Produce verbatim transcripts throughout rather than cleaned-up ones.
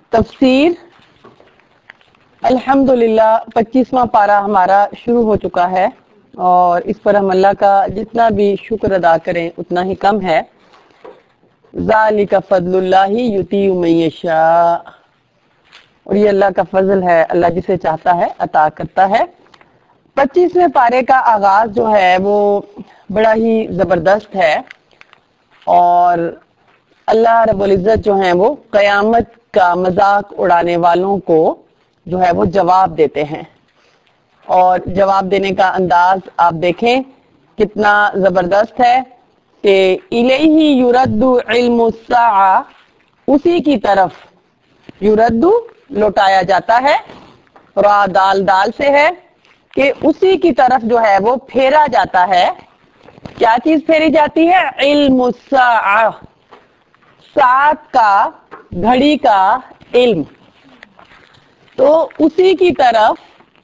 تفسیر الحمدللہ پچیسواں پارہ ہمارا شروع ہو چکا ہے اور اس پر ہم اللہ کا جتنا بھی شکر ادا کریں اتنا ہی کم ہے. ذالک فضل اللہ یؤتی من یشاء، اور یہ اللہ کا فضل ہے، اللہ جسے چاہتا ہے عطا کرتا ہے. پچیسویں پارے کا آغاز جو ہے وہ بڑا ہی زبردست ہے اور اللہ رب العزت جو ہیں وہ قیامت کا مذاق اڑانے والوں کو جو ہے وہ جواب دیتے ہیں، اور جواب دینے کا انداز آپ دیکھیں کتنا زبردست ہے کہ الیہ یرد علم الساعہ، اسی کی طرف یرد لوٹایا جاتا ہے، را دال دال سے ہے کہ اسی کی طرف جو ہے وہ پھیرا جاتا ہے. کیا چیز پھیری جاتی ہے؟ علم الساعہ، ساعت کا، گھڑی کا علم. تو اسی کی طرف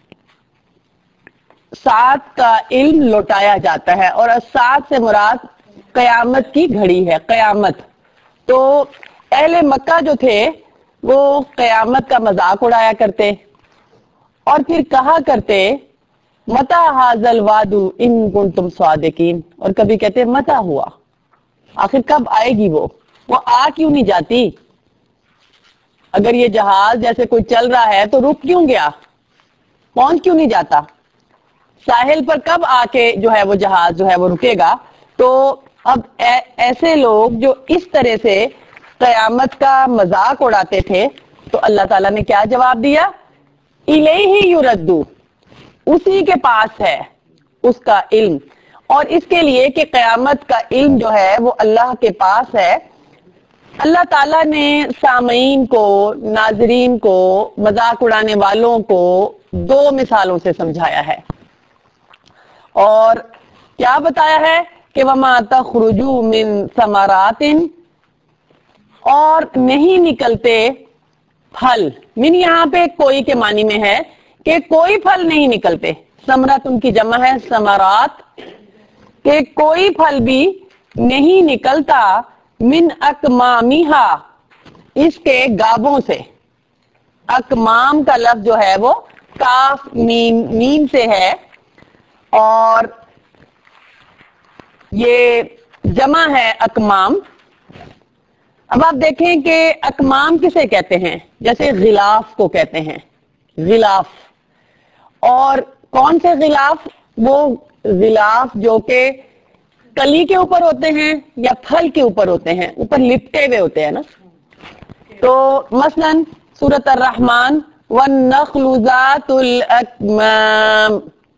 ساعت کا علم لوٹایا جاتا ہے، اور ساعت سے مراد قیامت کی گھڑی ہے. قیامت تو اہل مکہ جو تھے وہ قیامت کا مذاق اڑایا کرتے اور پھر کہا کرتے متی ھذا الوعد ان کنتم صادقین، اور کبھی کہتے متی ہوا، آخر کب آئے گی وہ وہ آ کیوں نہیں جاتی؟ اگر یہ جہاز جیسے کوئی چل رہا ہے تو رک کیوں گیا، پہنچ کیوں نہیں جاتا، ساحل پر کب آ کے جو ہے وہ جہاز جو ہے وہ رکے گا؟ تو اب ایسے لوگ جو اس طرح سے قیامت کا مذاق اڑاتے تھے تو اللہ تعالیٰ نے کیا جواب دیا؟ الیہ یرد، اسی کے پاس ہے اس کا علم، اور اس کے لیے کہ قیامت کا علم جو ہے وہ اللہ کے پاس ہے. اللہ تعالیٰ نے سامعین کو، ناظرین کو، مذاق اڑانے والوں کو دو مثالوں سے سمجھایا ہے، اور کیا بتایا ہے کہ وما تخرج من ثمرات، اور نہیں نکلتے پھل. من یہاں پہ کوئی کے معنی میں ہے کہ کوئی پھل نہیں نکلتے. ثمرات ان کی جمع ہے ثمرات، کہ کوئی پھل بھی نہیں نکلتا من اکمامہا، اس کے گابوں سے. اکمام کا لفظ جو ہے وہ کاف میم میم سے ہے اور یہ جمع ہے اکمام. اب آپ دیکھیں کہ اکمام کسے کہتے ہیں؟ جیسے غلاف کو کہتے ہیں، غلاف. اور کون سے غلاف؟ وہ غلاف جو کہ کلی کے اوپر ہوتے ہیں یا پھل کے اوپر ہوتے ہیں، اوپر لپٹے ہوئے ہوتے ہیں نا. تو مثلا سورۃ الرحمن والنخل ذات الاکمام.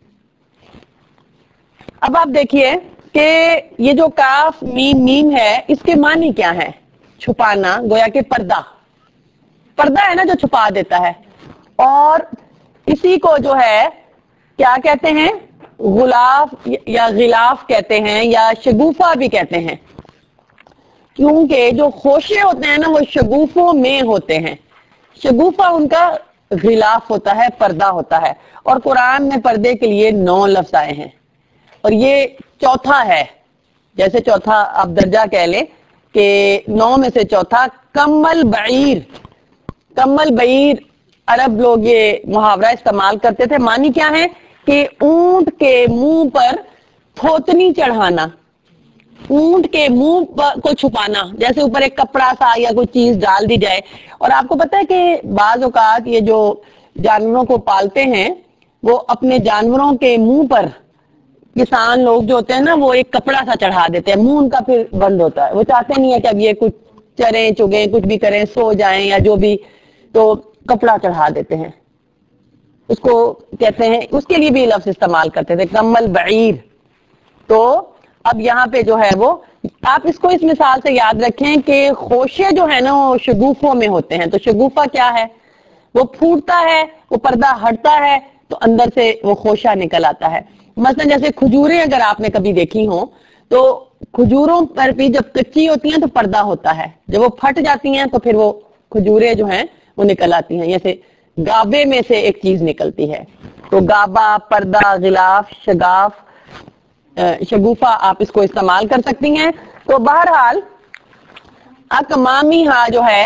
اب آپ دیکھیے کہ یہ جو کاف میم میم ہے اس کے معنی کیا ہے؟ چھپانا، گویا کہ پردہ پردہ ہے نا جو چھپا دیتا ہے. اور اسی کو جو ہے کیا کہتے ہیں؟ غلاف یا غلاف کہتے ہیں یا شگوفہ بھی کہتے ہیں، کیونکہ جو خوشے ہوتے ہیں نا وہ شگوفوں میں ہوتے ہیں. شگوفہ ان کا غلاف ہوتا ہے، پردہ ہوتا ہے. اور قرآن میں پردے کے لیے نو لفظ آئے ہیں اور یہ چوتھا ہے. جیسے چوتھا آپ درجہ کہہ لیں کہ نو میں سے چوتھا. کمل بعیر، کمل بعیر عرب لوگ یہ محاورہ استعمال کرتے تھے. معنی کیا ہے؟ کہ اونٹ کے منہ پر تھوتنی چڑھانا، اونٹ کے منہ کو چھپانا، جیسے اوپر ایک کپڑا سا یا کوئی چیز ڈال دی جائے. اور آپ کو پتہ ہے کہ بعض اوقات یہ جو جانوروں کو پالتے ہیں وہ اپنے جانوروں کے منہ پر، کسان لوگ جو ہوتے ہیں نا وہ ایک کپڑا سا چڑھا دیتے ہیں، منہ ان کا پھر بند ہوتا ہے. وہ چاہتے نہیں ہے کہ اب یہ کچھ چریں چگیں، کچھ بھی کریں، سو جائیں یا جو بھی، تو کپڑا چڑھا دیتے ہیں. اس کو کہتے ہیں، اس کے لیے بھی لفظ استعمال کرتے تھے کمل بعیر. تو اب یہاں پہ جو ہے وہ آپ اس کو اس مثال سے یاد رکھیں کہ خوشے جو ہے نا وہ شگوفوں میں ہوتے ہیں. تو شگوفہ کیا ہے؟ وہ پھوٹتا ہے، وہ پردہ ہٹتا ہے تو اندر سے وہ خوشہ نکل آتا ہے. مثلا جیسے کھجوریں اگر آپ نے کبھی دیکھی ہوں تو کھجوروں پر بھی جب کچی ہوتی ہیں تو پردہ ہوتا ہے، جب وہ پھٹ جاتی ہیں تو پھر وہ کھجوریں جو ہیں وہ نکل آتی ہیں. جیسے گابے میں سے ایک چیز نکلتی ہے. تو گابا، پردہ، غلاف، شگاف، شگوفہ آپ اس کو استعمال کر سکتی ہیں. تو بہرحال اکمامی ہا جو ہے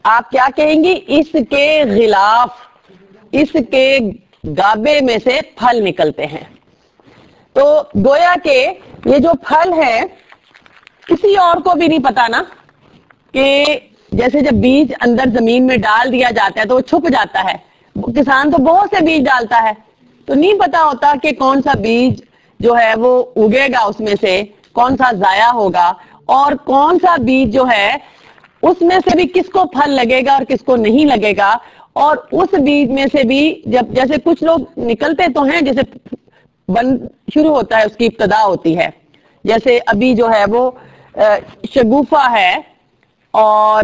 آپ کیا کہیں گی؟ اس کے غلاف، اس کے گابے میں سے پھل نکلتے ہیں. تو گویا کہ یہ جو پھل ہے کسی اور کو بھی نہیں پتا نا، کہ جیسے جب بیج اندر زمین میں ڈال دیا جاتا ہے تو وہ چھپ جاتا ہے. کسان تو بہت سے بیج ڈالتا ہے تو نہیں پتا ہوتا کہ کون سا بیج جو ہے وہ اگے گا، اس میں سے کون سا ضائع ہوگا، اور کون سا بیج جو ہے اس میں سے بھی کس کو پھل لگے گا اور کس کو نہیں لگے گا. اور اس بیج میں سے بھی جب جیسے کچھ لوگ نکلتے تو ہیں، جیسے بن شروع ہوتا ہے، اس کی ابتدا ہوتی ہے. جیسے ابھی جو ہے وہ شگوفہ ہے، اور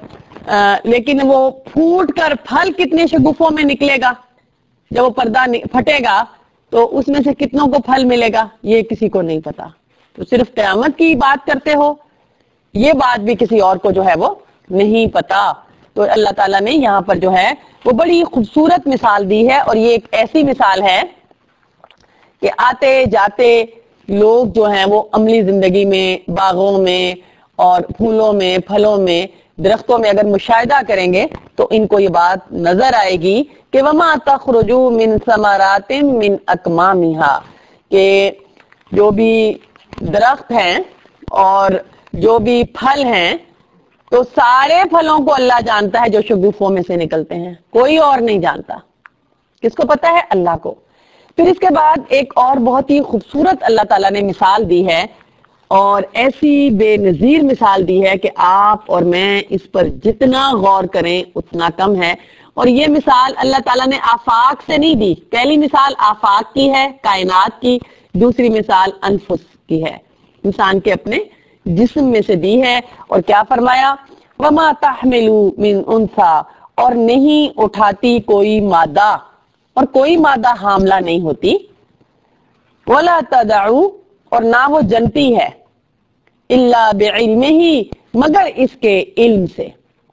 لیکن وہ پھوٹ کر پھل کتنے شگوفوں میں نکلے گا، جب وہ پردہ پھٹے گا تو اس میں سے کتنوں کو پھل ملے گا، یہ کسی کو نہیں پتا. تو صرف قیامت کی بات کرتے ہو، یہ بات بھی کسی اور کو جو ہے وہ نہیں پتا. تو اللہ تعالیٰ نے یہاں پر جو ہے وہ بڑی خوبصورت مثال دی ہے، اور یہ ایک ایسی مثال ہے کہ آتے جاتے لوگ جو ہیں وہ عملی زندگی میں، باغوں میں اور پھولوں میں، پھلوں میں، درختوں میں اگر مشاہدہ کریں گے تو ان کو یہ بات نظر آئے گی کہ وما تخرج من ثمرات من اکمامها، کہ جو بھی درخت ہیں اور جو بھی پھل ہیں تو سارے پھلوں کو اللہ جانتا ہے جو شگوفوں میں سے نکلتے ہیں، کوئی اور نہیں جانتا. کس کو پتا ہے؟ اللہ کو. پھر اس کے بعد ایک اور بہت ہی خوبصورت اللہ تعالیٰ نے مثال دی ہے، اور ایسی بے نظیر مثال دی ہے کہ آپ اور میں اس پر جتنا غور کریں اتنا کم ہے. اور یہ مثال اللہ تعالیٰ نے آفاق سے نہیں دی. پہلی مثال آفاق کی ہے، کائنات کی، دوسری مثال انفس کی ہے، انسان کے اپنے جسم میں سے دی ہے. اور کیا فرمایا؟ وما تحمل من انثى، اور نہیں اٹھاتی کوئی مادہ، اور کوئی مادہ حاملہ نہیں ہوتی. ولا تدعو، اور نہ وہ جنتی ہے، الا بعلمہ، مگر اس کے علم سے.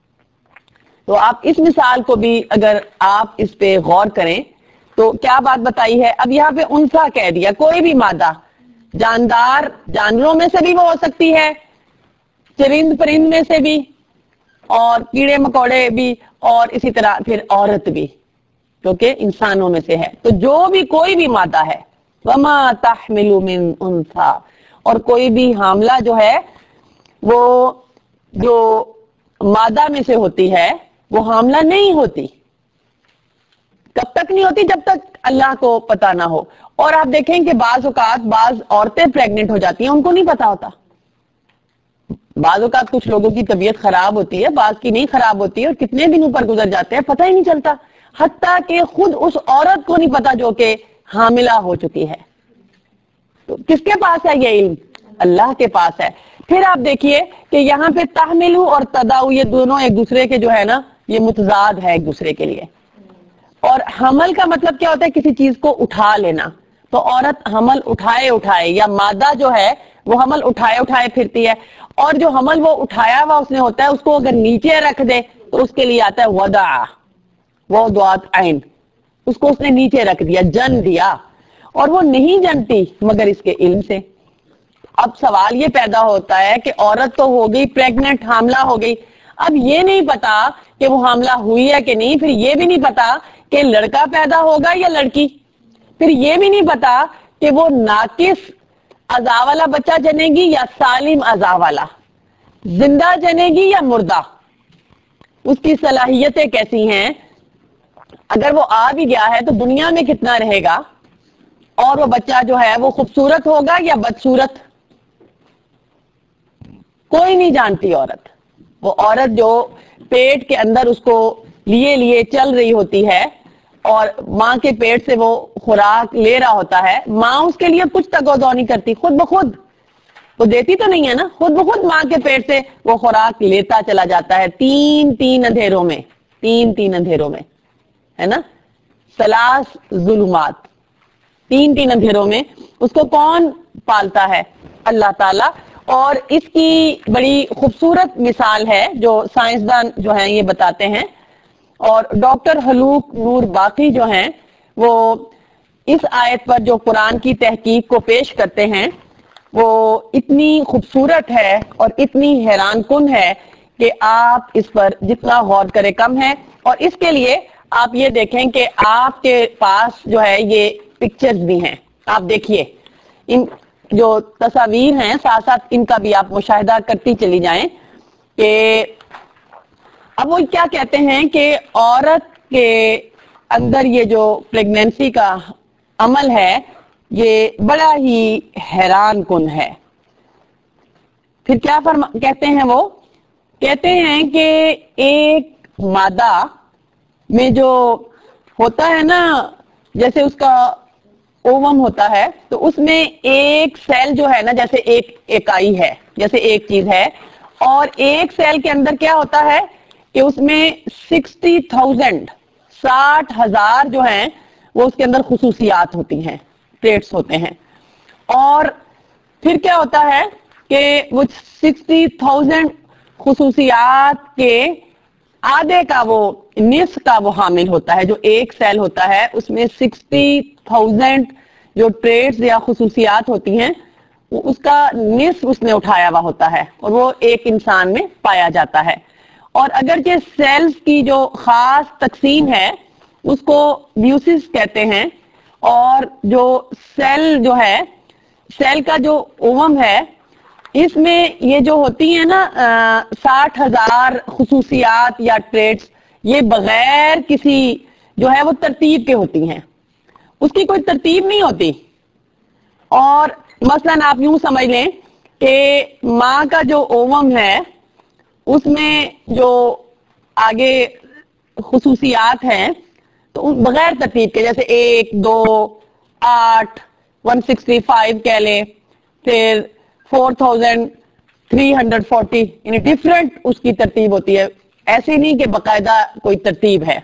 تو آپ اس مثال کو بھی اگر آپ اس پہ غور کریں تو کیا بات بتائی ہے؟ اب یہاں پہ انثى کہہ دیا، کوئی بھی مادہ، جاندار جانوروں میں سے بھی وہ ہو سکتی ہے، چرند پرند میں سے بھی، اور کیڑے مکوڑے بھی، اور اسی طرح پھر عورت بھی کیونکہ انسانوں میں سے ہے. تو جو بھی کوئی بھی مادہ ہے، وما تحمل من انثى، اور کوئی بھی حاملہ جو ہے وہ جو مادہ میں سے ہوتی ہے وہ حاملہ نہیں ہوتی. کب تک نہیں ہوتی؟ جب تک اللہ کو پتا نہ ہو. اور آپ دیکھیں کہ بعض اوقات بعض عورتیں پریگننٹ ہو جاتی ہیں، ان کو نہیں پتا ہوتا. بعض اوقات کچھ لوگوں کی طبیعت خراب ہوتی ہے، بعض کی نہیں خراب ہوتی ہے، اور کتنے دنوں پر گزر جاتے ہیں پتہ ہی نہیں چلتا، حتیٰ کہ خود اس عورت کو نہیں پتا جو کہ حاملہ ہو چکی ہے. تو کس کے پاس ہے یہ علم؟ اللہ کے پاس ہے. پھر آپ دیکھیے کہ یہاں پہ تحملو اور تداؤ، یہ دونوں ایک دوسرے کے جو ہے نا یہ متضاد ہے ایک دوسرے کے لیے. اور حمل کا مطلب کیا ہوتا ہے؟ کسی چیز کو اٹھا لینا. تو عورت حمل اٹھائے اٹھائے، یا مادہ جو ہے وہ حمل اٹھائے اٹھائے پھرتی ہے. اور جو حمل وہ اٹھایا ہوا اس نے ہوتا ہے، اس کو اگر نیچے رکھ دے تو اس کے لیے آتا ہے وضع، وضعت عین، اس کو اس نے نیچے رکھ دیا، جن دیا، اور وہ نہیں جنتی مگر اس کے علم سے. اب سوال یہ پیدا ہوتا ہے کہ عورت تو ہو گئی پریگننٹ، حاملہ ہو گئی، اب یہ نہیں پتا کہ وہ حاملہ ہوئی ہے کہ نہیں، پھر یہ بھی نہیں پتا کہ لڑکا پیدا ہوگا یا لڑکی، پھر یہ بھی نہیں پتا کہ وہ ناقص اعضاء والا بچہ جنے گی یا سالم اعضاء والا، زندہ جنے گی یا مردہ، اس کی صلاحیتیں کیسی ہیں، اگر وہ آ بھی گیا ہے تو دنیا میں کتنا رہے گا، اور وہ بچہ جو ہے وہ خوبصورت ہوگا یا بدصورت، کوئی نہیں جانتی عورت. وہ عورت جو پیٹ کے اندر اس کو لیے لیے چل رہی ہوتی ہے اور ماں کے پیٹ سے وہ خوراک لے رہا ہوتا ہے، ماں اس کے لیے کچھ تگودو نہیں کرتی، خود بخود وہ دیتی تو نہیں ہے نا، خود بخود ماں کے پیٹ سے وہ خوراک لیتا چلا جاتا ہے تین تین اندھیروں میں، تین تین اندھیروں میں، ہے نا، ثلاث ظلمات، تین تین اندھیروں میں اس کو کون پالتا ہے؟ اللہ تعالی. اور اس کی بڑی خوبصورت مثال ہے جو سائنسدان جو ہیں یہ بتاتے ہیں، اور ڈاکٹر حلوق نور باقی جو ہیں وہ اس آیت پر جو قرآن کی تحقیق کو پیش کرتے ہیں وہ اتنی خوبصورت ہے اور اتنی حیران کن ہے کہ آپ اس پر جتنا غور کریں کم ہے. اور اس کے لیے آپ یہ دیکھیں کہ آپ کے پاس جو ہے یہ پکچرز بھی ہیں. آپ دیکھیے ان جو تصاویر ہیں ساتھ ساتھ ان کا بھی آپ مشاہدہ کرتی چلی جائیں کہ اب وہ کیا کہتے ہیں کہ عورت کے اندر یہ جو پریگنینسی کا عمل ہے یہ بڑا ہی حیران کن ہے. پھر کیا فرما کہتے ہیں وہ کہتے ہیں کہ ایک مادہ میں جو ہوتا ہے نا جیسے اس کا اووم ہوتا ہے تو اس میں ایک سیل جو ہے نا جیسے ایک اکائی ہے جیسے ایک چیز ہے اور ایک سیل کے اندر کیا ہوتا ہے کہ اس میں سکسٹی تھاؤزینڈ ساٹھ ہزار جو ہیں وہ اس کے اندر خصوصیات ہوتی ہیں ٹریٹس ہوتے ہیں. اور پھر کیا ہوتا ہے کہ وہ سکسٹی تھاؤزینڈ خصوصیات کے آدھے کا وہ نصف کا وہ حامل ہوتا ہے. جو ایک سیل ہوتا ہے اس میں سکسٹی تھاؤزینڈ جو ٹریٹس یا خصوصیات ہوتی ہیں اس کا نصف اس نے اٹھایا ہوا ہوتا ہے اور وہ ایک انسان میں پایا جاتا ہے. اور اگرچہ سیلز کی جو خاص تقسیم ہے اس کو میوسس کہتے ہیں اور جو سیل جو ہے سیل کا جو اووم ہے اس میں یہ جو ہوتی ہیں نا ساٹھ ہزار خصوصیات یا ٹریٹس یہ بغیر کسی جو ہے وہ ترتیب کے ہوتی ہیں. اس کی کوئی ترتیب نہیں ہوتی. اور مثلا آپ یوں سمجھ لیں کہ ماں کا جو اووم ہے اس میں جو آگے خصوصیات ہیں تو بغیر ترتیب کے جیسے ایک دو آٹھ ون سکسٹی فائیو کہہ لیں پھر four thousand three hundred forty یعنی ڈفرینٹ اس کی ترتیب ہوتی ہے. ایسے نہیں کہ باقاعدہ کوئی ترتیب ہے.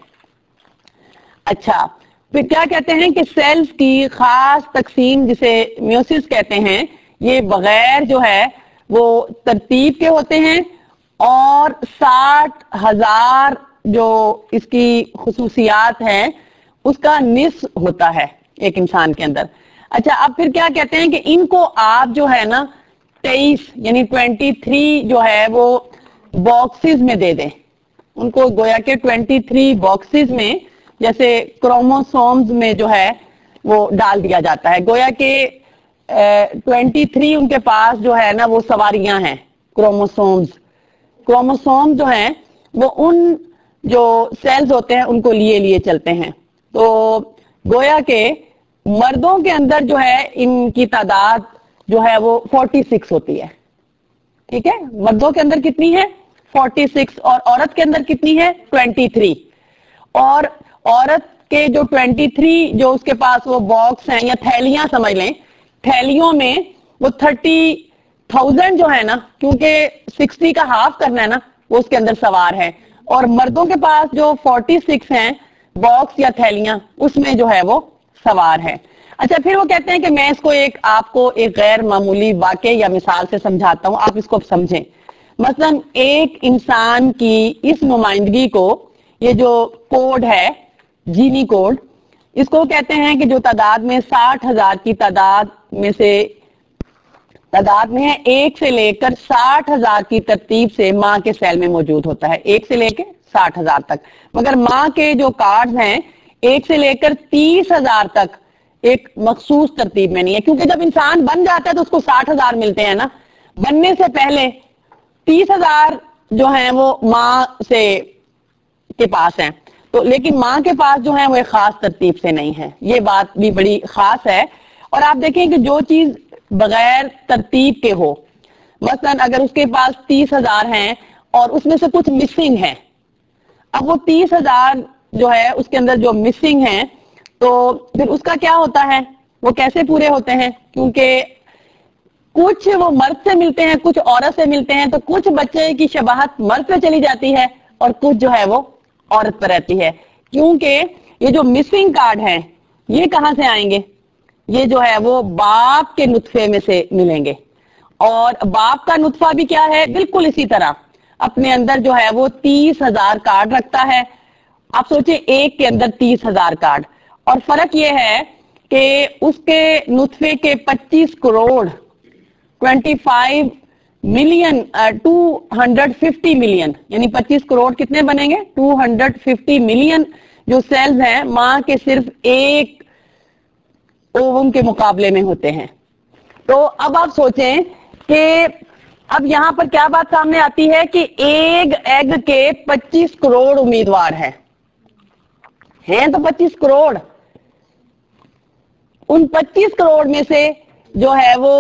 اچھا پھر کیا کہتے ہیں کہ سیلز کی خاص تقسیم جسے میوسس کہتے ہیں یہ بغیر جو ہے وہ ترتیب کے ہوتے ہیں اور ساٹھ ہزار جو اس کی خصوصیات ہیں اس کا نصف ہوتا ہے ایک انسان کے اندر. اچھا اب پھر کیا کہتے ہیں کہ ان کو آپ جو ہے نا تیئیس یعنی ٹوینٹی تھری جو ہے وہ باکسز میں دے دیں. ان کو گویا کے ٹوینٹی تھری باکسز میں جیسے کروموسومز میں جو ہے وہ ڈال دیا جاتا ہے. گویا کہ ٹوینٹی تھری ان کے پاس جو ہے نا وہ سواریاں ہیں کروموسومز. کروموسوم جو ہیں وہ ان جو سیلز ہوتے ہیں ان کو لیے لیے چلتے ہیں. تو گویا کہ مردوں کے اندر جو ہے ان کی تعداد جو ہے وہ فورٹی سکس ہوتی ہے. ٹھیک ہے مردوں کے اندر کتنی ہے فورٹی سکس اور عورت کے اندر کتنی ہے ٹوینٹی تھری. اور عورت کے جو ٹوینٹی تھری جو اس کے پاس وہ باکس ہیں یا تھیلیاں سمجھ لیں تھیلیوں میں وہ تھرٹی تھاؤزینڈ جو ہے نا کیونکہ سکسٹی کا ہاف کرنا ہے نا وہ اس کے اندر سوار ہے. اور مردوں کے پاس جو فورٹی سکس ہیں باکس یا تھیلیاں اس میں جو ہے وہ سوار ہے. اچھا پھر وہ کہتے ہیں کہ میں اس کو ایک آپ کو ایک غیر معمولی واقعے یا مثال سے سمجھاتا ہوں آپ اس کو سمجھیں. مثلا ایک انسان کی اس نمائندگی کو یہ جو کوڈ ہے جینی کوڈ اس کو کہتے ہیں کہ جو تعداد میں ساٹھ ہزار کی تعداد میں سے تعداد میں ہے ایک سے لے کر ساٹھ ہزار کی ترتیب سے ماں کے سیل میں موجود ہوتا ہے ایک سے لے کے ساٹھ ہزار تک. مگر ماں کے جو کارڈز ہیں ایک سے لے کر تیس ہزار تک ایک مخصوص ترتیب میں نہیں ہے کیونکہ جب انسان بن جاتا ہے تو اس کو ساٹھ ہزار ملتے ہیں نا. بننے سے پہلے تیس ہزار جو ہیں وہ ماں سے کے پاس ہیں تو لیکن ماں کے پاس جو ہے وہ ایک خاص ترتیب سے نہیں ہے. یہ بات بھی بڑی خاص ہے. اور آپ دیکھیں کہ جو چیز بغیر ترتیب کے ہو مثلا اگر اس کے پاس تیس ہزار ہیں اور اس میں سے کچھ مسنگ ہے اب وہ تیس ہزار جو ہے اس کے اندر جو مسنگ ہیں تو پھر اس کا کیا ہوتا ہے وہ کیسے پورے ہوتے ہیں کیونکہ کچھ وہ مرد سے ملتے ہیں کچھ عورت سے ملتے ہیں تو کچھ بچے کی شباہت مرد پہ چلی جاتی ہے اور کچھ جو ہے وہ عورت پر رہتی ہے. کیونکہ یہ جو مسنگ کارڈ ہیں یہ کہاں سے آئیں گے یہ جو ہے وہ باپ کے نطفے میں سے ملیں گے. اور باپ کا نطفہ بھی کیا ہے بالکل اسی طرح اپنے اندر جو ہے وہ تیس ہزار کارڈ رکھتا ہے. آپ سوچیں ایک کے اندر تیس ہزار کارڈ اور فرق یہ ہے کہ اس کے نطفے کے پچیس crore twenty five million two hundred fifty million, यानी पच्चीस करोड़ कितने बनेंगे? टू हंड्रेड फिफ्टी मिलियन जो सेल्स हैं मां के सिर्फ एक ओवम के मुकाबले में होते हैं। तो अब आप सोचें कि अब यहां पर क्या बात सामने आती है कि एक एग के पच्चीस करोड़ उम्मीदवार हैं, हैं तो पच्चीस करोड़। उन पच्चीस करोड़ में से जो है वो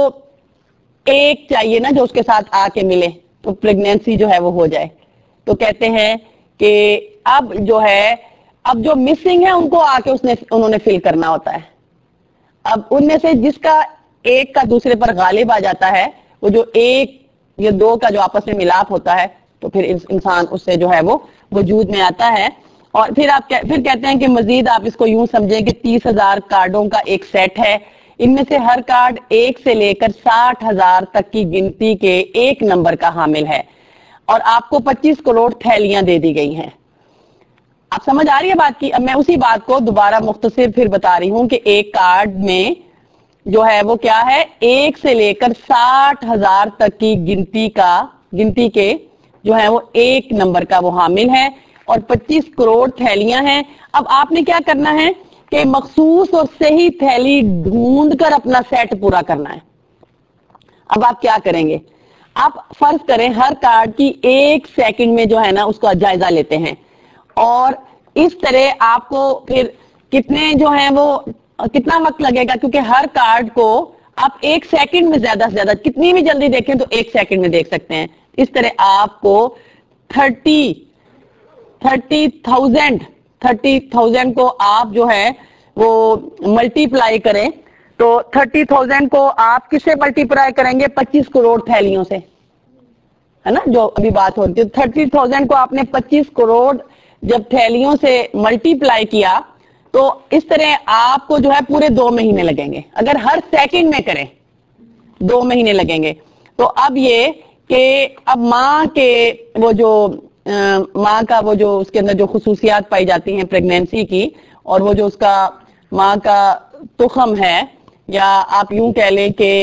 एक चाहिए ना जो उसके साथ आके मिले तो प्रेगनेंसी जो है वो हो जाए। तो कहते हैं कि अब जो है अब जो मिसिंग है उनको आके उसने उन्होंने फिल करना होता है। अब उनमें से जिसका एक का दूसरे पर गालिब आ जाता है, वो जो एक या दो का जो आपस में मिलाप होता है, तो फिर इंसान उससे जो है वो वजूद में आता है। और फिर आप फिर कहते हैं कि मजीद आप इसको यूं समझें कि तीस हजार कार्डों का एक सेट है, इनमें से हर कार्ड एक से लेकर साठ हजार तक की गिनती के एक नंबर का हामिल है और आपको पच्चीस करोड़ थैलियां दे दी गई हैं। आप समझ आ रही है बात की? अब मैं उसी बात को दोबारा मुख्तसर फिर बता रही हूं कि एक कार्ड में जो है वो क्या है, एक से लेकर साठ हजार तक की गिनती का गिनती के जो है वो एक नंबर का वो हामिल है और पच्चीस करोड़ थैलियां हैं। अब आपने क्या करना है कि मखसूस और सही थैली ढूंढ कर अपना सेट पूरा करना है। अब आप क्या करेंगे? आप फर्ज करें हर कार्ड की एक सेकंड में जो है ना उसका जायजा लेते हैं और इस तरह आपको फिर कितने जो है वो कितना वक्त लगेगा, क्योंकि हर कार्ड को आप एक सेकंड में ज्यादा से ज्यादा कितनी भी जल्दी देखें तो एक सेकंड में देख सकते हैं। इस तरह आपको thirty thirty thousand thirty thousand को आप जो है वो मल्टीप्लाई करें तो थर्टी थाउजेंड को आप किससे मल्टीप्लाई करेंगे? पच्चीस करोड़ थैलियों से, है ना जो अभी बात होती है। थर्टी थाउजेंड को आपने पच्चीस करोड़ जब थैलियों से मल्टीप्लाई किया तो इस तरह आपको जो है पूरे दो महीने लगेंगे। अगर हर सेकंड में करें दो महीने लगेंगे। तो अब ये कि अब माँ के वो जो माँ का वो जो उसके अंदर जो खुसूसियात पाई जाती हैं प्रेगनेंसी की, और वो जो उसका माँ का तुखम है या आप यूं कह लें कि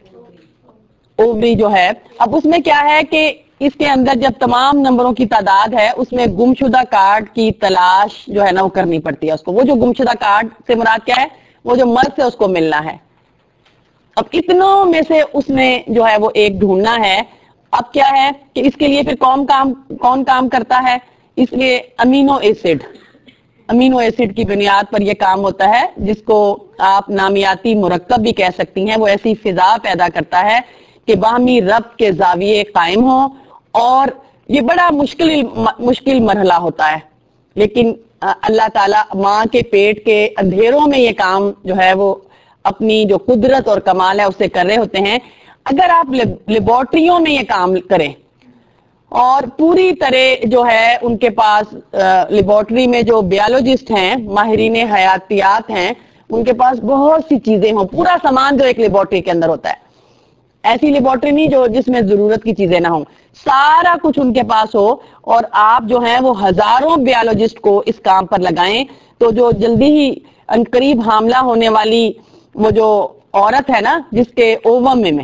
ओवरी जो है, अब उसमें क्या है कि इसके अंदर जब तमाम नंबरों की तादाद है उसमें गुमशुदा कार्ड की तलाश जो है ना वो करनी पड़ती है उसको। वो जो गुमशुदा कार्ड से मुराद क्या है? वो जो मर्द से उसको मिलना है। अब इतनों में से उसने जो है वो एक ढूंढना है। अब क्या है कि इसके लिए फिर कौन काम कौन काम करता है? इसलिए अमीनो एसिड अमीनो एसिड की बुनियाद पर यह काम होता है, जिसको आप नामियाती मुरक्कब भी कह सकती हैं। वो ऐसी फिजा पैदा करता है कि बाहमी रब्त के जाविये कायम हो और ये बड़ा मुश्किल मुश्किल मरहला होता है, लेकिन अल्लाह ताला माँ के पेट के अंधेरों में ये काम जो है वो अपनी जो कुदरत और कमाल है उससे कर रहे होते हैं। अगर आप लेबोरेटरियों में ये काम करें और पूरी तरह जो है उनके पास लेबोरेटरी में जो बायोलॉजिस्ट हैं, माहिरीन हयातियात हैं, उनके पास बहुत सी चीजें हों, पूरा सामान जो एक लेबोरेटरी के अंदर होता है, ऐसी लेबोरेटरी नहीं जो जिसमें जरूरत की चीजें ना हो, सारा कुछ उनके पास हो और आप जो है वो हजारों बायोलॉजिस्ट को इस काम पर लगाएं, तो जो जल्दी ही अनकरीब हामला होने वाली वो जो औरत है ना जिसके ओवम में, में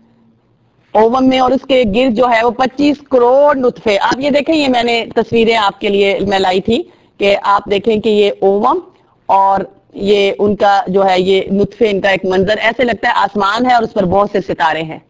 ओवम में और उसके गिर्द जो है वो पच्चीस करोड़ नुतफे, आप ये देखें, ये मैंने तस्वीरें आपके लिए मैं लाई थी कि आप देखें कि ये ओवम और ये उनका जो है ये नुतफे, इनका एक मंजर ऐसे लगता है आसमान है और उस पर बहुत से सितारे हैं।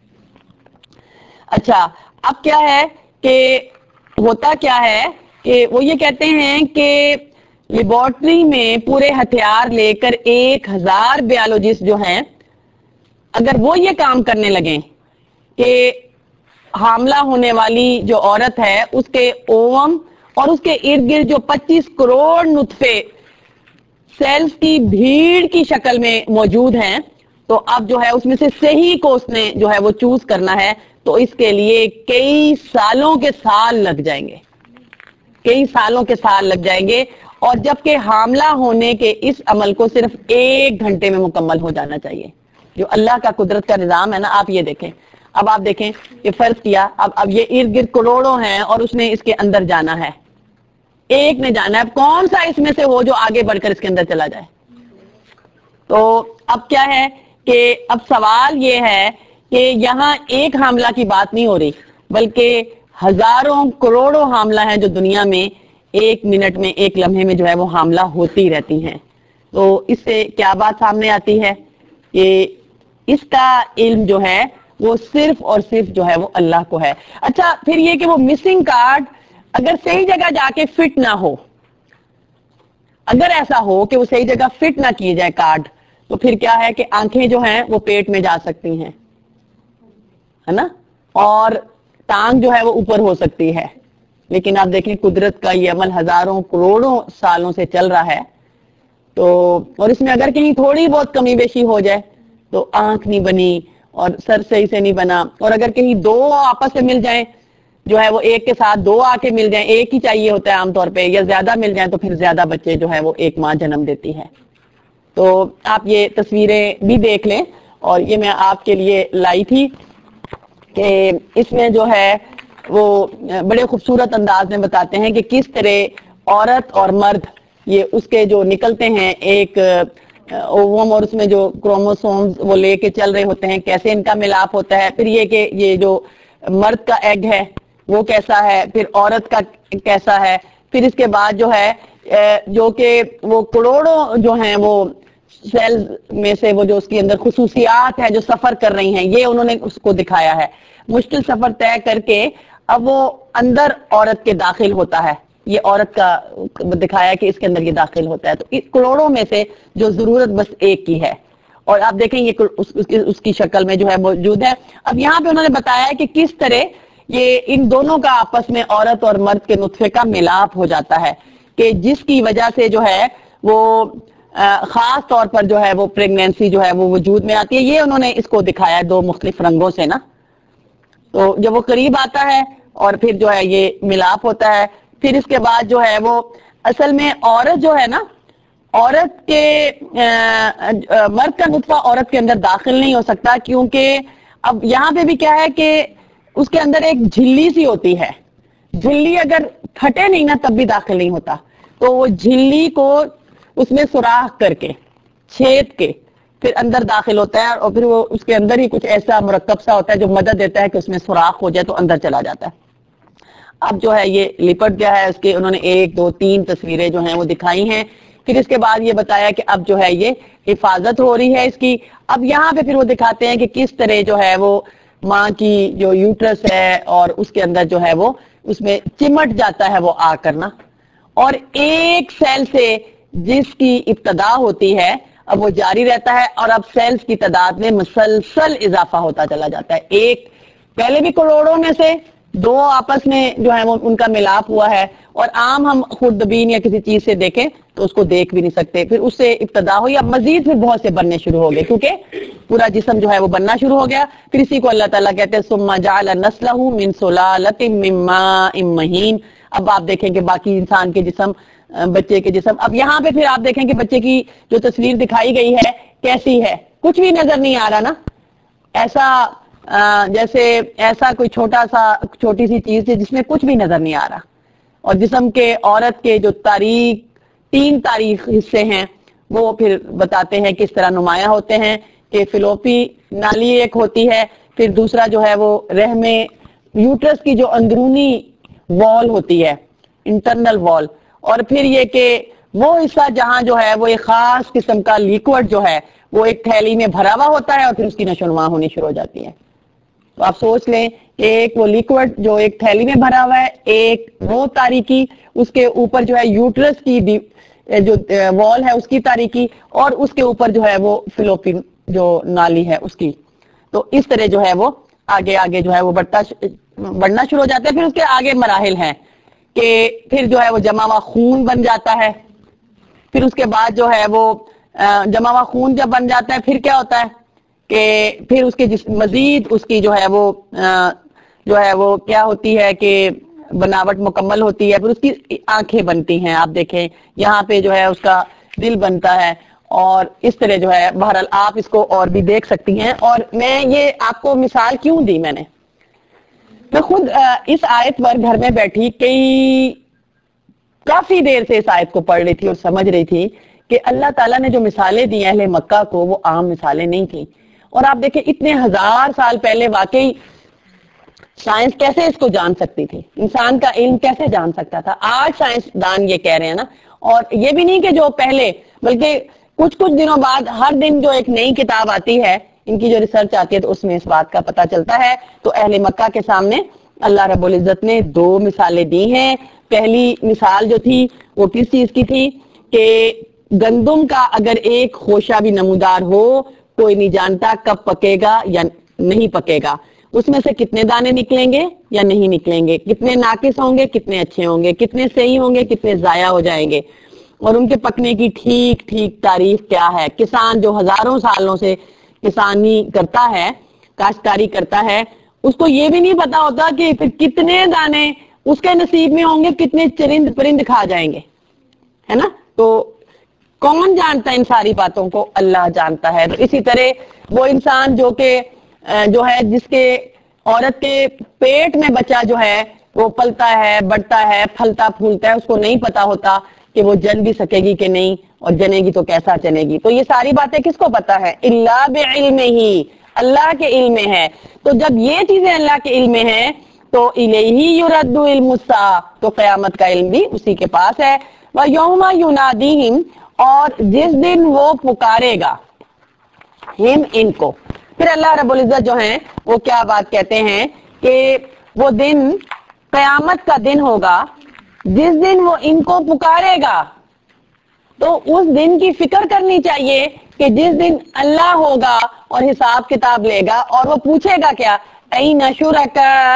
अच्छा, अब क्या है कि होता क्या है कि वो ये कहते हैं कि लेबोरेटरी में पूरे हथियार लेकर एक हजार बायोलॉजिस्ट जो हैं, अगर वो ये काम करने लगे कि हामला होने वाली जो औरत है उसके ओवम और उसके इर्द गिर्द जो पच्चीस करोड़ नुतफे सेल्स की भीड़ की शक्ल में मौजूद हैं, तो अब जो है उसमें से सही को उसने जो है वो चूज करना है, तो इसके लिए कई सालों के साल लग जाएंगे, कई सालों के साल लग जाएंगे। और जबकि हामला होने के इस अमल को सिर्फ एक घंटे में मुकम्मल हो जाना चाहिए। जो अल्लाह का कुदरत का निजाम है ना, आप ये देखें, अब आप देखें ये फर्ज किया, अब अब ये इर्द गिर्द करोड़ों हैं और उसने इसके अंदर जाना है, एक ने जाना है, कौन सा इसमें से हो जो आगे बढ़कर इसके अंदर चला जाए। तो अब क्या है कि अब सवाल ये है کہ یہاں ایک حاملہ کی بات نہیں ہو رہی بلکہ ہزاروں کروڑوں حاملہ ہیں جو دنیا میں ایک منٹ میں ایک لمحے میں جو ہے وہ حاملہ ہوتی رہتی ہیں. تو اس سے کیا بات سامنے آتی ہے کہ اس کا علم جو ہے وہ صرف اور صرف جو ہے وہ اللہ کو ہے. اچھا پھر یہ کہ وہ مسنگ کارڈ اگر صحیح جگہ جا کے فٹ نہ ہو، اگر ایسا ہو کہ وہ صحیح جگہ فٹ نہ کیے جائے کارڈ، تو پھر کیا ہے کہ آنکھیں جو ہیں وہ پیٹ میں جا سکتی ہیں، ہے نا، اور ٹانگ جو ہے وہ اوپر ہو سکتی ہے. لیکن آپ دیکھیں قدرت کا یہ عمل ہزاروں کروڑوں سالوں سے چل رہا ہے، تو اور اس میں اگر کہیں تھوڑی بہت کمی بیشی ہو جائے تو آنکھ نہیں بنی اور سر صحیح سے نہیں بنا، اور اگر کہیں دو آپس سے مل جائیں جو ہے وہ ایک کے ساتھ دو آ کے مل جائیں، ایک ہی چاہیے ہوتا ہے عام طور پہ، یا زیادہ مل جائیں تو پھر زیادہ بچے جو ہے وہ ایک ماں جنم دیتی ہے. تو آپ یہ تصویریں بھی دیکھ لیں، اور یہ میں آپ کے لیے لائی تھی کہ اس میں جو ہے وہ بڑے خوبصورت انداز میں بتاتے ہیں کہ کس طرح عورت اور مرد یہ اس کے جو نکلتے ہیں ایک اووم اور اس میں جو کروموسومز وہ لے کے چل رہے ہوتے ہیں، کیسے ان کا ملاپ ہوتا ہے. پھر یہ کہ یہ جو مرد کا ایگ ہے وہ کیسا ہے، پھر عورت کا کیسا ہے، پھر اس کے بعد جو ہے جو کہ وہ کروڑوں جو ہیں وہ سیلز میں سے وہ جو اس کے اندر خصوصیات ہیں جو سفر کر رہی ہیں، یہ انہوں نے اس کو دکھایا ہے. مشکل سفر طے کر کے اب وہ اندر عورت کے داخل ہوتا ہے، یہ عورت کا دکھایا کہ اس کے اندر یہ داخل ہوتا ہے. تو اس کروڑوں میں سے جو ضرورت بس ایک کی ہے، اور آپ دیکھیں یہ اس کی شکل میں جو ہے موجود ہے. اب یہاں پہ انہوں نے بتایا ہے کہ کس طرح یہ ان دونوں کا آپس میں عورت اور مرد کے نطفے کا ملاپ ہو جاتا ہے، کہ جس کی وجہ سے جو ہے وہ خاص طور پر جو ہے وہ پریگنینسی جو ہے وہ وجود میں آتی ہے. یہ انہوں نے اس کو دکھایا ہے دو مختلف رنگوں سے نا. تو جب وہ قریب آتا ہے اور پھر جو ہے یہ ملاپ ہوتا ہے، پھر اس کے بعد جو ہے وہ اصل میں عورت جو ہے نا، عورت کے مرد کا نطفہ عورت کے اندر داخل نہیں ہو سکتا، کیونکہ اب یہاں پہ بھی کیا ہے کہ اس کے اندر ایک جھلی سی ہوتی ہے، جھلی اگر پھٹے نہیں نا تب بھی داخل نہیں ہوتا. تو وہ جھلی کو اس میں سوراخ کر کے چھید کے پھر اندر داخل ہوتا ہے، اور پھر وہ اس کے اندر ہی کچھ ایسا مرکب سا ہوتا ہے جو مدد دیتا ہے کہ اس میں سوراخ ہو جائے تو اندر چلا جاتا ہے. اب جو ہے یہ لپٹ گیا ہے، اس کے انہوں نے ایک دو تین تصویریں جو ہیں وہ دکھائی ہیں. پھر اس کے بعد یہ بتایا کہ اب جو ہے یہ حفاظت ہو رہی ہے اس کی. اب یہاں پہ پھر وہ دکھاتے ہیں کہ کس طرح جو ہے وہ ماں کی جو یوٹرس ہے اور اس کے اندر جو ہے وہ اس میں چمٹ جاتا ہے وہ آ کرنا، اور ایک سیل سے جس کی ابتدا ہوتی ہے اب وہ جاری رہتا ہے، اور اب سیلز کی تعداد میں مسلسل اضافہ ہوتا چلا جاتا ہے. ایک پہلے بھی کروڑوں میں سے دو آپس میں جو ہے وہ ان کا ملاپ ہوا ہے، اور عام ہم خوردبین یا کسی چیز سے دیکھیں تو اس کو دیکھ بھی نہیں سکتے. پھر اس سے ابتدا ہوئی، اب مزید پھر بہت سے بننے شروع ہو گئے کیونکہ پورا جسم جو ہے وہ بننا شروع ہو گیا. پھر اسی کو اللہ تعالیٰ کہتے ہیں ثم جعل نسلہ من سلالۃ من ماء مہین. اب آپ دیکھیں کہ باقی انسان کے جسم، بچے کے جسم، اب یہاں پہ پھر آپ دیکھیں کہ بچے کی جو تصویر دکھائی گئی ہے کیسی ہے، کچھ بھی نظر نہیں آ رہا نا، ایسا جیسے ایسا کوئی چھوٹا سا چھوٹی سی چیز ہے جس میں کچھ بھی نظر نہیں آ رہا. اور جسم کے عورت کے جو تاریخ تین تاریخ حصے ہیں وہ پھر بتاتے ہیں کس طرح نمایاں ہوتے ہیں کہ فلوپی نالی ایک ہوتی ہے، پھر دوسرا جو ہے وہ رحم یوٹرس کی جو اندرونی وال ہوتی ہے، انٹرنل وال، اور پھر یہ کہ وہ حصہ جہاں جو ہے وہ ایک خاص قسم کا لیکوڈ جو ہے وہ ایک تھیلی میں بھرا ہوا ہوتا ہے، اور پھر اس کی نشو و نما ہونی شروع ہو جاتی ہے. تو آپ سوچ لیں کہ ایک وہ لیکوڈ جو ایک تھیلی میں بھرا ہوا ہے، ایک وہ تاریکی، اس کے اوپر جو ہے یوٹرس کی جو وال ہے اس کی تاریکی، اور اس کے اوپر جو ہے وہ فلوپین جو نالی ہے اس کی. تو اس طرح جو ہے وہ آگے آگے جو ہے وہ بڑھتا بڑھنا شروع ہو جاتا ہے. پھر اس کے آگے مراحل ہیں کہ پھر جو ہے وہ جمع ہوا خون بن جاتا ہے. پھر اس کے بعد جو ہے وہ جمع ہوا خون جب بن جاتا ہے پھر کیا ہوتا ہے کہ پھر اس کے مزید اس کی جو ہے وہ جو ہے وہ کیا ہوتی ہے کہ بناوٹ مکمل ہوتی ہے. پھر اس کی آنکھیں بنتی ہیں، آپ دیکھیں یہاں پہ جو ہے اس کا دل بنتا ہے، اور اس طرح جو ہے بہرحال آپ اس کو اور بھی دیکھ سکتی ہیں. اور میں یہ آپ کو مثال کیوں دی، میں نے میں خود اس آیت پر گھر میں بیٹھی کئی کافی دیر سے اس آیت کو پڑھ رہی تھی اور سمجھ رہی تھی کہ اللہ تعالیٰ نے جو مثالیں دی اہل مکہ کو وہ عام مثالیں نہیں تھیں. اور آپ دیکھیں اتنے ہزار سال پہلے واقعی سائنس کیسے اس کو جان سکتی تھی, انسان کا علم کیسے جان سکتا تھا. آج سائنسدان یہ کہہ رہے ہیں نا, اور یہ بھی نہیں کہ جو پہلے, بلکہ کچھ کچھ دنوں بعد ہر دن جو ایک نئی کتاب آتی ہے, ان کی جو ریسرچ آتی ہے تو اس میں اس بات کا پتہ چلتا ہے. تو اہل مکہ کے سامنے اللہ رب العزت نے دو مثالیں دی ہیں. پہلی مثال جو تھی وہ کس چیز کی تھی کہ گندم کا اگر ایک خوشہ بھی نمودار ہو, کوئی نہیں جانتا کب پکے گا یا نہیں پکے گا, اس میں سے کتنے دانے نکلیں گے یا نہیں نکلیں گے, کتنے ناقص ہوں گے کتنے اچھے ہوں گے, کتنے صحیح ہوں گے کتنے ضائع ہو جائیں گے, اور ان کے پکنے کی ٹھیک ٹھیک تاریخ کیا ہے. کسان جو ہزاروں سالوں سے کسانی کرتا ہے, کاشتکاری کرتا ہے, اس کو یہ بھی نہیں پتا ہوتا کہ پھر کتنے دانے اس کے نصیب میں ہوں گے, کتنے چرند پرند کھا جائیں گے, ہے نا. تو کون جانتا ہے ان ساری باتوں کو؟ اللہ جانتا ہے. تو اسی طرح وہ انسان جو کہ جو ہے جس کے عورت کے پیٹ میں بچہ جو ہے وہ پلتا ہے, بڑھتا ہے, پھلتا پھولتا ہے, اس کو نہیں پتا ہوتا کہ وہ جن بھی سکے گی کہ نہیں, اور جنے گی تو کیسا جنے گی. تو یہ ساری باتیں کس کو پتا ہے؟ اللہ بعلمہ, اللہ کے علم میں ہے. تو جب یہ چیزیں اللہ کے علم میں ہیں تو الیہ یرد علم الساعہ, تو قیامت کا علم بھی اسی کے پاس ہے. وَيَوْمَ يُنَادِيهِمْ, اور جس دن وہ پکارے گا ہم ان کو. پھر اللہ رب العزت جو ہیں وہ کیا بات کہتے ہیں کہ وہ دن قیامت کا دن ہوگا جس دن وہ ان کو پکارے گا. تو اس دن کی فکر کرنی چاہیے کہ جس دن اللہ ہوگا اور حساب کتاب لے گا, اور وہ پوچھے گا کیا, این شرکائی,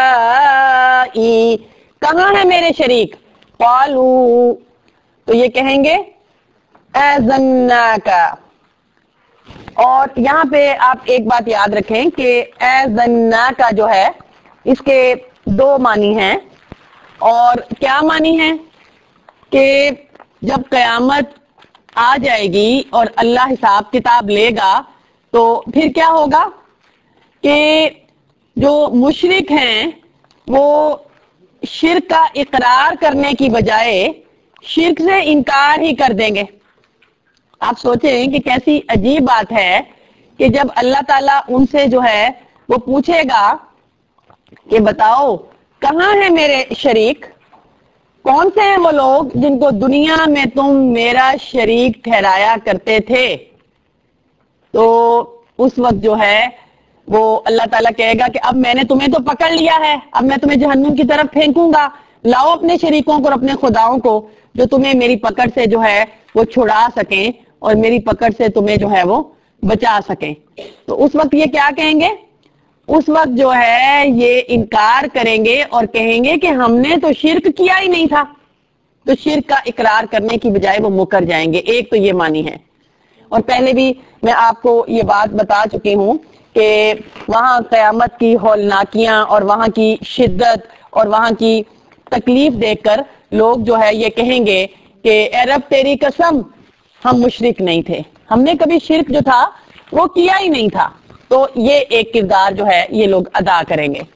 کہاں ہے میرے شریک؟ قالوا, تو یہ کہیں گے اذناک. اور یہاں پہ آپ ایک بات یاد رکھیں کہ اذناک جو ہے اس کے دو معنی ہیں. اور کیا معنی ہے کہ جب قیامت آ جائے گی اور اللہ حساب کتاب لے گا تو پھر کیا ہوگا کہ جو مشرک ہیں وہ شرک کا اقرار کرنے کی بجائے شرک سے انکار ہی کر دیں گے. آپ سوچیں کہ کیسی عجیب بات ہے کہ جب اللہ تعالیٰ ان سے جو ہے وہ پوچھے گا کہ بتاؤ کہاں ہے میرے شریک, کون سے ہیں وہ لوگ جن کو دنیا میں تم میرا شریک ٹھہرایا کرتے تھے, تو اس وقت جو ہے وہ اللہ تعالیٰ کہے گا کہ اب میں نے تمہیں تو پکڑ لیا ہے, اب میں تمہیں جہنم کی طرف پھینکوں گا, لاؤ اپنے شریکوں کو اور اپنے خداؤں کو جو تمہیں میری پکڑ سے جو ہے وہ چھڑا سکیں اور میری پکڑ سے تمہیں جو ہے وہ بچا سکیں. تو اس وقت یہ کیا کہیں گے؟ اس وقت جو ہے یہ انکار کریں گے اور کہیں گے کہ ہم نے تو شرک کیا ہی نہیں تھا. تو شرک کا اقرار کرنے کی بجائے وہ مکر جائیں گے. ایک تو یہ معنی ہے. اور پہلے بھی میں آپ کو یہ بات بتا چکی ہوں کہ وہاں قیامت کی ہولناکیاں اور وہاں کی شدت اور وہاں کی تکلیف دیکھ کر لوگ جو ہے یہ کہیں گے کہ اے رب تیری قسم ہم مشرک نہیں تھے, ہم نے کبھی شرک جو تھا وہ کیا ہی نہیں تھا. تو یہ ایک کردار جو ہے یہ لوگ ادا کریں گے.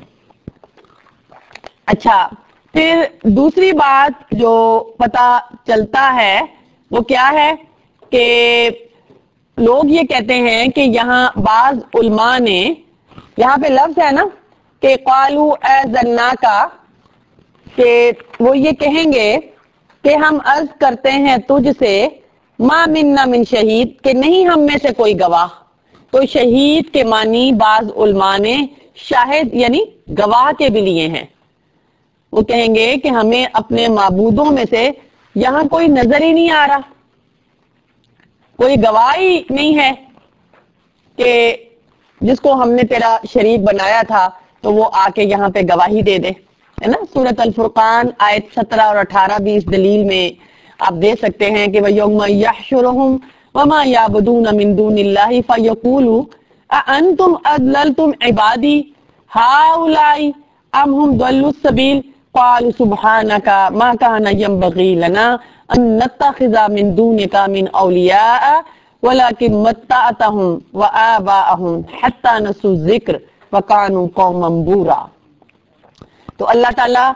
اچھا, پھر دوسری بات جو پتہ چلتا ہے وہ کیا ہے کہ لوگ یہ کہتے ہیں کہ یہاں بعض علماء نے, یہاں پہ لفظ ہے نا کہ قالوا اذناک, کہ وہ یہ کہیں گے کہ ہم عرض کرتے ہیں تجھ سے ما منا من شہید, کہ نہیں ہم میں سے کوئی گواہ. تو شہید کے معنی بعض علماء نے شاہد یعنی گواہ کے بھی لیے ہیں. وہ کہیں گے کہ ہمیں اپنے معبودوں میں سے یہاں کوئی نظر ہی نہیں آ رہا, کوئی گواہ ہی نہیں ہے کہ جس کو ہم نے تیرا شریک بنایا تھا تو وہ آ کے یہاں پہ گواہی دے دے, ہے نا. سورۃ الفرقان آیت سترہ اور اٹھارہ بھی اس دلیل میں آپ دے سکتے ہیں کہ وَيَوْمَ يَحْشُرُهُمْ وَمَا يَعْبُدُونَ مِن دُونِ اللَّهِ فَيَقُولُوا أَأَنْتُمْ أَضْلَلْتُمْ عِبَادِي هَؤُلَاءِ أَمْ هُمْ ضَلُّوا السَّبِيلَ قَالُوا سُبْحَانَكَ مَا كَانَ يَنبَغِي لَنَا أَن نَّتَّخِذَ مِن دُونِكَ مِنْ أَوْلِيَاءَ وَلَكِن مَّتَّعْتَهُمْ وَآبَاءَهُمْ حَتَّى نَسُوا الذِّكْرَ وَكَانُوا قَوْمًا بُورًا. تو اللہ تعالیٰ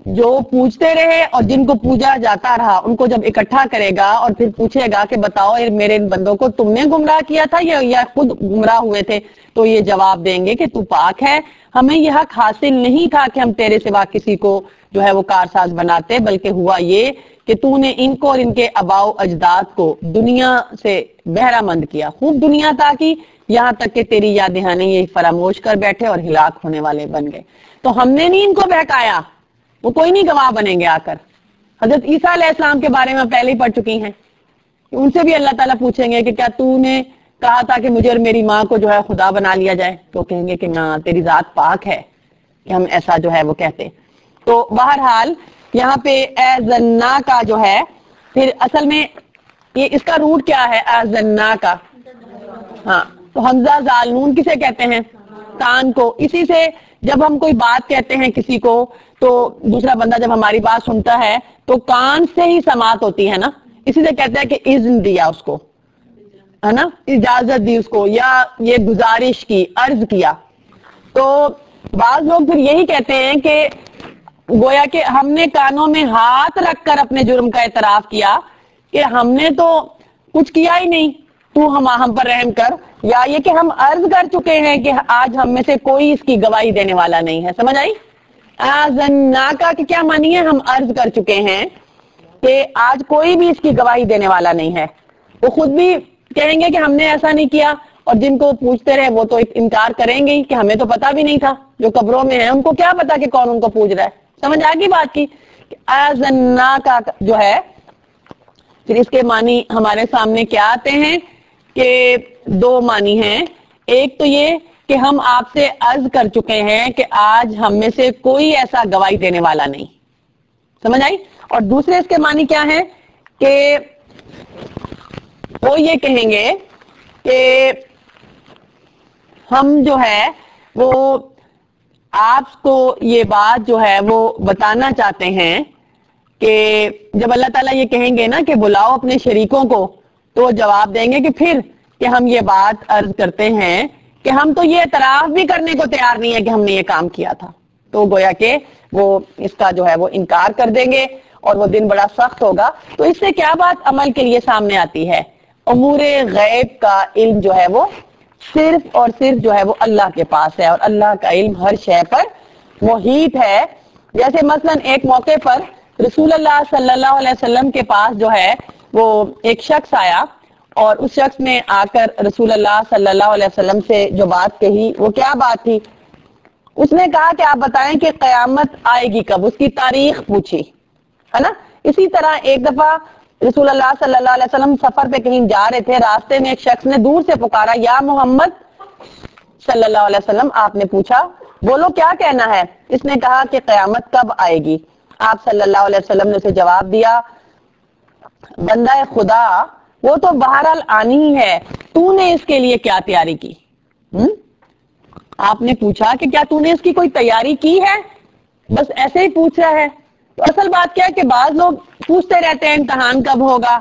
جو پوجتے رہے اور جن کو پوجا جاتا رہا ان کو جب اکٹھا کرے گا اور پھر پوچھے گا کہ بتاؤ میرے ان بندوں کو تم نے گمراہ کیا تھا یا یا خود گمراہ ہوئے تھے، تو یہ جواب دیں گے کہ تو پاک ہے، ہمیں یہ حق حاصل نہیں تھا کہ ہم تیرے سوا کسی کو جو ہے وہ کارساز بناتے، بلکہ ہوا یہ کہ تو نے ان کو اور ان کے آباء و اجداد کو دنیا سے بہرہ مند کیا، خوب دنیا تاکی، یہاں تک کہ تیری یاد دہانی یہ فراموش کر بیٹھے اور ہلاک ہونے والے بن گئے۔ تو ہم نے نہیں ان کو بہکایا، وہ کوئی نہیں گواہ بنیں گے آ کر۔ حضرت عیسیٰ علیہ السلام کے بارے میں پہلے ہی پڑھ چکی ہیں، ان سے بھی اللہ تعالیٰ پوچھیں گے کہ کیا تو نے کہا تھا کہ مجھے اور میری ماں کو جو ہے خدا بنا لیا جائے؟ تو کہیں گے کہ نہ، تیری ذات پاک ہے کہ ہم ایسا جو ہے وہ کہتے۔ تو بہرحال یہاں پہ اذنا کا جو ہے، پھر اصل میں یہ اس کا روٹ کیا ہے اذنا کا؟ ہاں، تو حمزہ زال نون کسے کہتے ہیں؟ کان کو۔ اسی سے جب ہم کوئی بات کہتے ہیں کسی کو تو دوسرا بندہ جب ہماری بات سنتا ہے تو کان سے ہی سماعت ہوتی ہے نا، اسی سے کہتے ہیں کہ اذن دیا اس کو، ہے نا، اجازت دی اس کو، یا یہ گزارش کی، عرض کیا۔ تو بعض لوگ پھر یہی کہتے ہیں کہ گویا کہ ہم نے کانوں میں ہاتھ رکھ کر اپنے جرم کا اعتراف کیا کہ ہم نے تو کچھ کیا ہی نہیں، تو ہم ہم پر رحم کر، یا یہ کہ ہم عرض کر چکے ہیں کہ آج ہم میں سے کوئی اس کی گواہی دینے والا نہیں ہے۔ سمجھ آئی؟ آذنا کا کہ کیا مانی ہے؟ ہم عرض کر چکے ہیں کہ آج کوئی بھی اس کی گواہی دینے والا نہیں ہے۔ وہ خود بھی کہیں گے کہ ہم نے ایسا نہیں کیا، اور جن کو پوچھتے رہے وہ تو انکار کریں گے کہ ہمیں تو پتا بھی نہیں تھا، جو قبروں میں ہیں ان کو کیا پتا کہ کون ان کو پوچھ رہا ہے۔ سمجھ آ گئی بات کی؟ آذنا کا جو ہے پھر اس کے معنی ہمارے سامنے کیا آتے ہیں کہ دو معنی ہیں۔ ایک تو یہ کہ ہم آپ سے عرض کر چکے ہیں کہ آج ہم میں سے کوئی ایسا گواہی دینے والا نہیں۔ سمجھ آئی؟ اور دوسرے اس کے معنی کیا ہے کہ وہ یہ کہیں گے کہ ہم جو ہے وہ آپ کو یہ بات جو ہے وہ بتانا چاہتے ہیں کہ جب اللہ تعالیٰ یہ کہیں گے نا کہ بلاؤ اپنے شریکوں کو، تو وہ جواب دیں گے کہ پھر کہ ہم یہ بات عرض کرتے ہیں کہ ہم تو یہ اعتراف بھی کرنے کو تیار نہیں ہے کہ ہم نے یہ کام کیا تھا۔ تو گویا کہ وہ اس کا جو ہے وہ انکار کر دیں گے اور وہ دن بڑا سخت ہوگا۔ تو اس سے کیا بات عمل کے لیے سامنے آتی ہے؟ امور غیب کا علم جو ہے وہ صرف اور صرف جو ہے وہ اللہ کے پاس ہے، اور اللہ کا علم ہر شے پر محیط ہے۔ جیسے مثلا ایک موقع پر رسول اللہ صلی اللہ علیہ وسلم کے پاس جو ہے وہ ایک شخص آیا، اور اس شخص نے آ کر رسول اللہ صلی اللہ علیہ وسلم سے جو بات کہی وہ کیا بات تھی؟ اس نے کہا کہ آپ بتائیں کہ قیامت آئے گی کب، اس کی تاریخ پوچھی، ہے نا۔ اسی طرح ایک دفعہ رسول اللہ صلی اللہ علیہ وسلم سفر پہ کہیں جا رہے تھے، راستے میں ایک شخص نے دور سے پکارا، یا محمد صلی اللہ علیہ وسلم۔ آپ نے پوچھا بولو کیا کہنا ہے؟ اس نے کہا کہ قیامت کب آئے گی۔ آپ صلی اللہ علیہ وسلم نے اسے جواب دیا، بندہ خدا وہ تو بہرحال آنی ہی ہے، تو نے اس کے لیے کیا تیاری کی؟ ہم؟ آپ نے پوچھا کہ کیا تو نے اس کی کوئی تیاری کی ہے؟ بس ایسے ہی پوچھ رہا ہے۔ تو اصل بات کیا ہے کہ بعض لوگ پوچھتے رہتے ہیں امتحان کب ہوگا،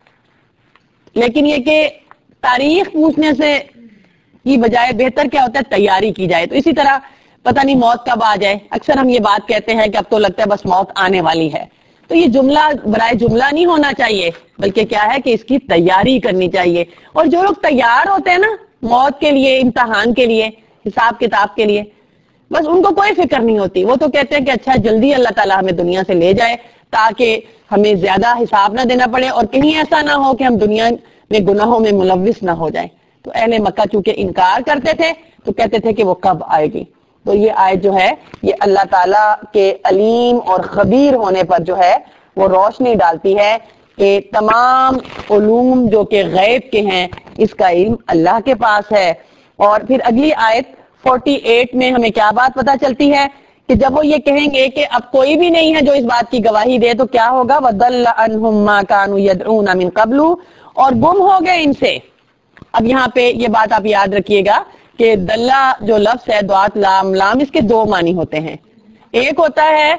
لیکن یہ کہ تاریخ پوچھنے سے کی بجائے بہتر کیا ہوتا ہے تیاری کی جائے۔ تو اسی طرح پتہ نہیں موت کب آ جائے، اکثر ہم یہ بات کہتے ہیں کہ اب تو لگتا ہے بس موت آنے والی ہے، تو یہ جملہ برائے جملہ نہیں ہونا چاہیے، بلکہ کیا ہے کہ اس کی تیاری کرنی چاہیے۔ اور جو لوگ تیار ہوتے ہیں نا موت کے لیے، امتحان کے لیے، حساب کتاب کے لیے، بس ان کو کوئی فکر نہیں ہوتی، وہ تو کہتے ہیں کہ اچھا جلدی اللہ تعالیٰ ہمیں دنیا سے لے جائے تاکہ ہمیں زیادہ حساب نہ دینا پڑے، اور کہیں ایسا نہ ہو کہ ہم دنیا میں گناہوں میں ملوث نہ ہو جائیں۔ تو اہل مکہ چونکہ انکار کرتے تھے تو کہتے تھے کہ وہ کب آئے گی۔ تو یہ آیت جو ہے یہ اللہ تعالیٰ کے علیم اور خبیر ہونے پر جو ہے وہ روشنی ڈالتی ہے کہ تمام علوم جو کہ غیب کے ہیں اس کا علم اللہ کے پاس ہے۔ اور پھر اگلی آیت اڑتالیس میں ہمیں کیا بات پتہ چلتی ہے کہ جب وہ یہ کہیں گے کہ اب کوئی بھی نہیں ہے جو اس بات کی گواہی دے، تو کیا ہوگا؟ وَضَلَّ عَنْهُمْ مَا كَانُوا يَدْعُونَ مِن قَبْلُ، اور گم ہو گئے ان سے۔ اب یہاں پہ یہ بات آپ یاد رکھیے گا کہ دلہ جو لفظ ہے دعات لام لام، اس کے دو معنی ہوتے ہیں۔ ایک ہوتا ہے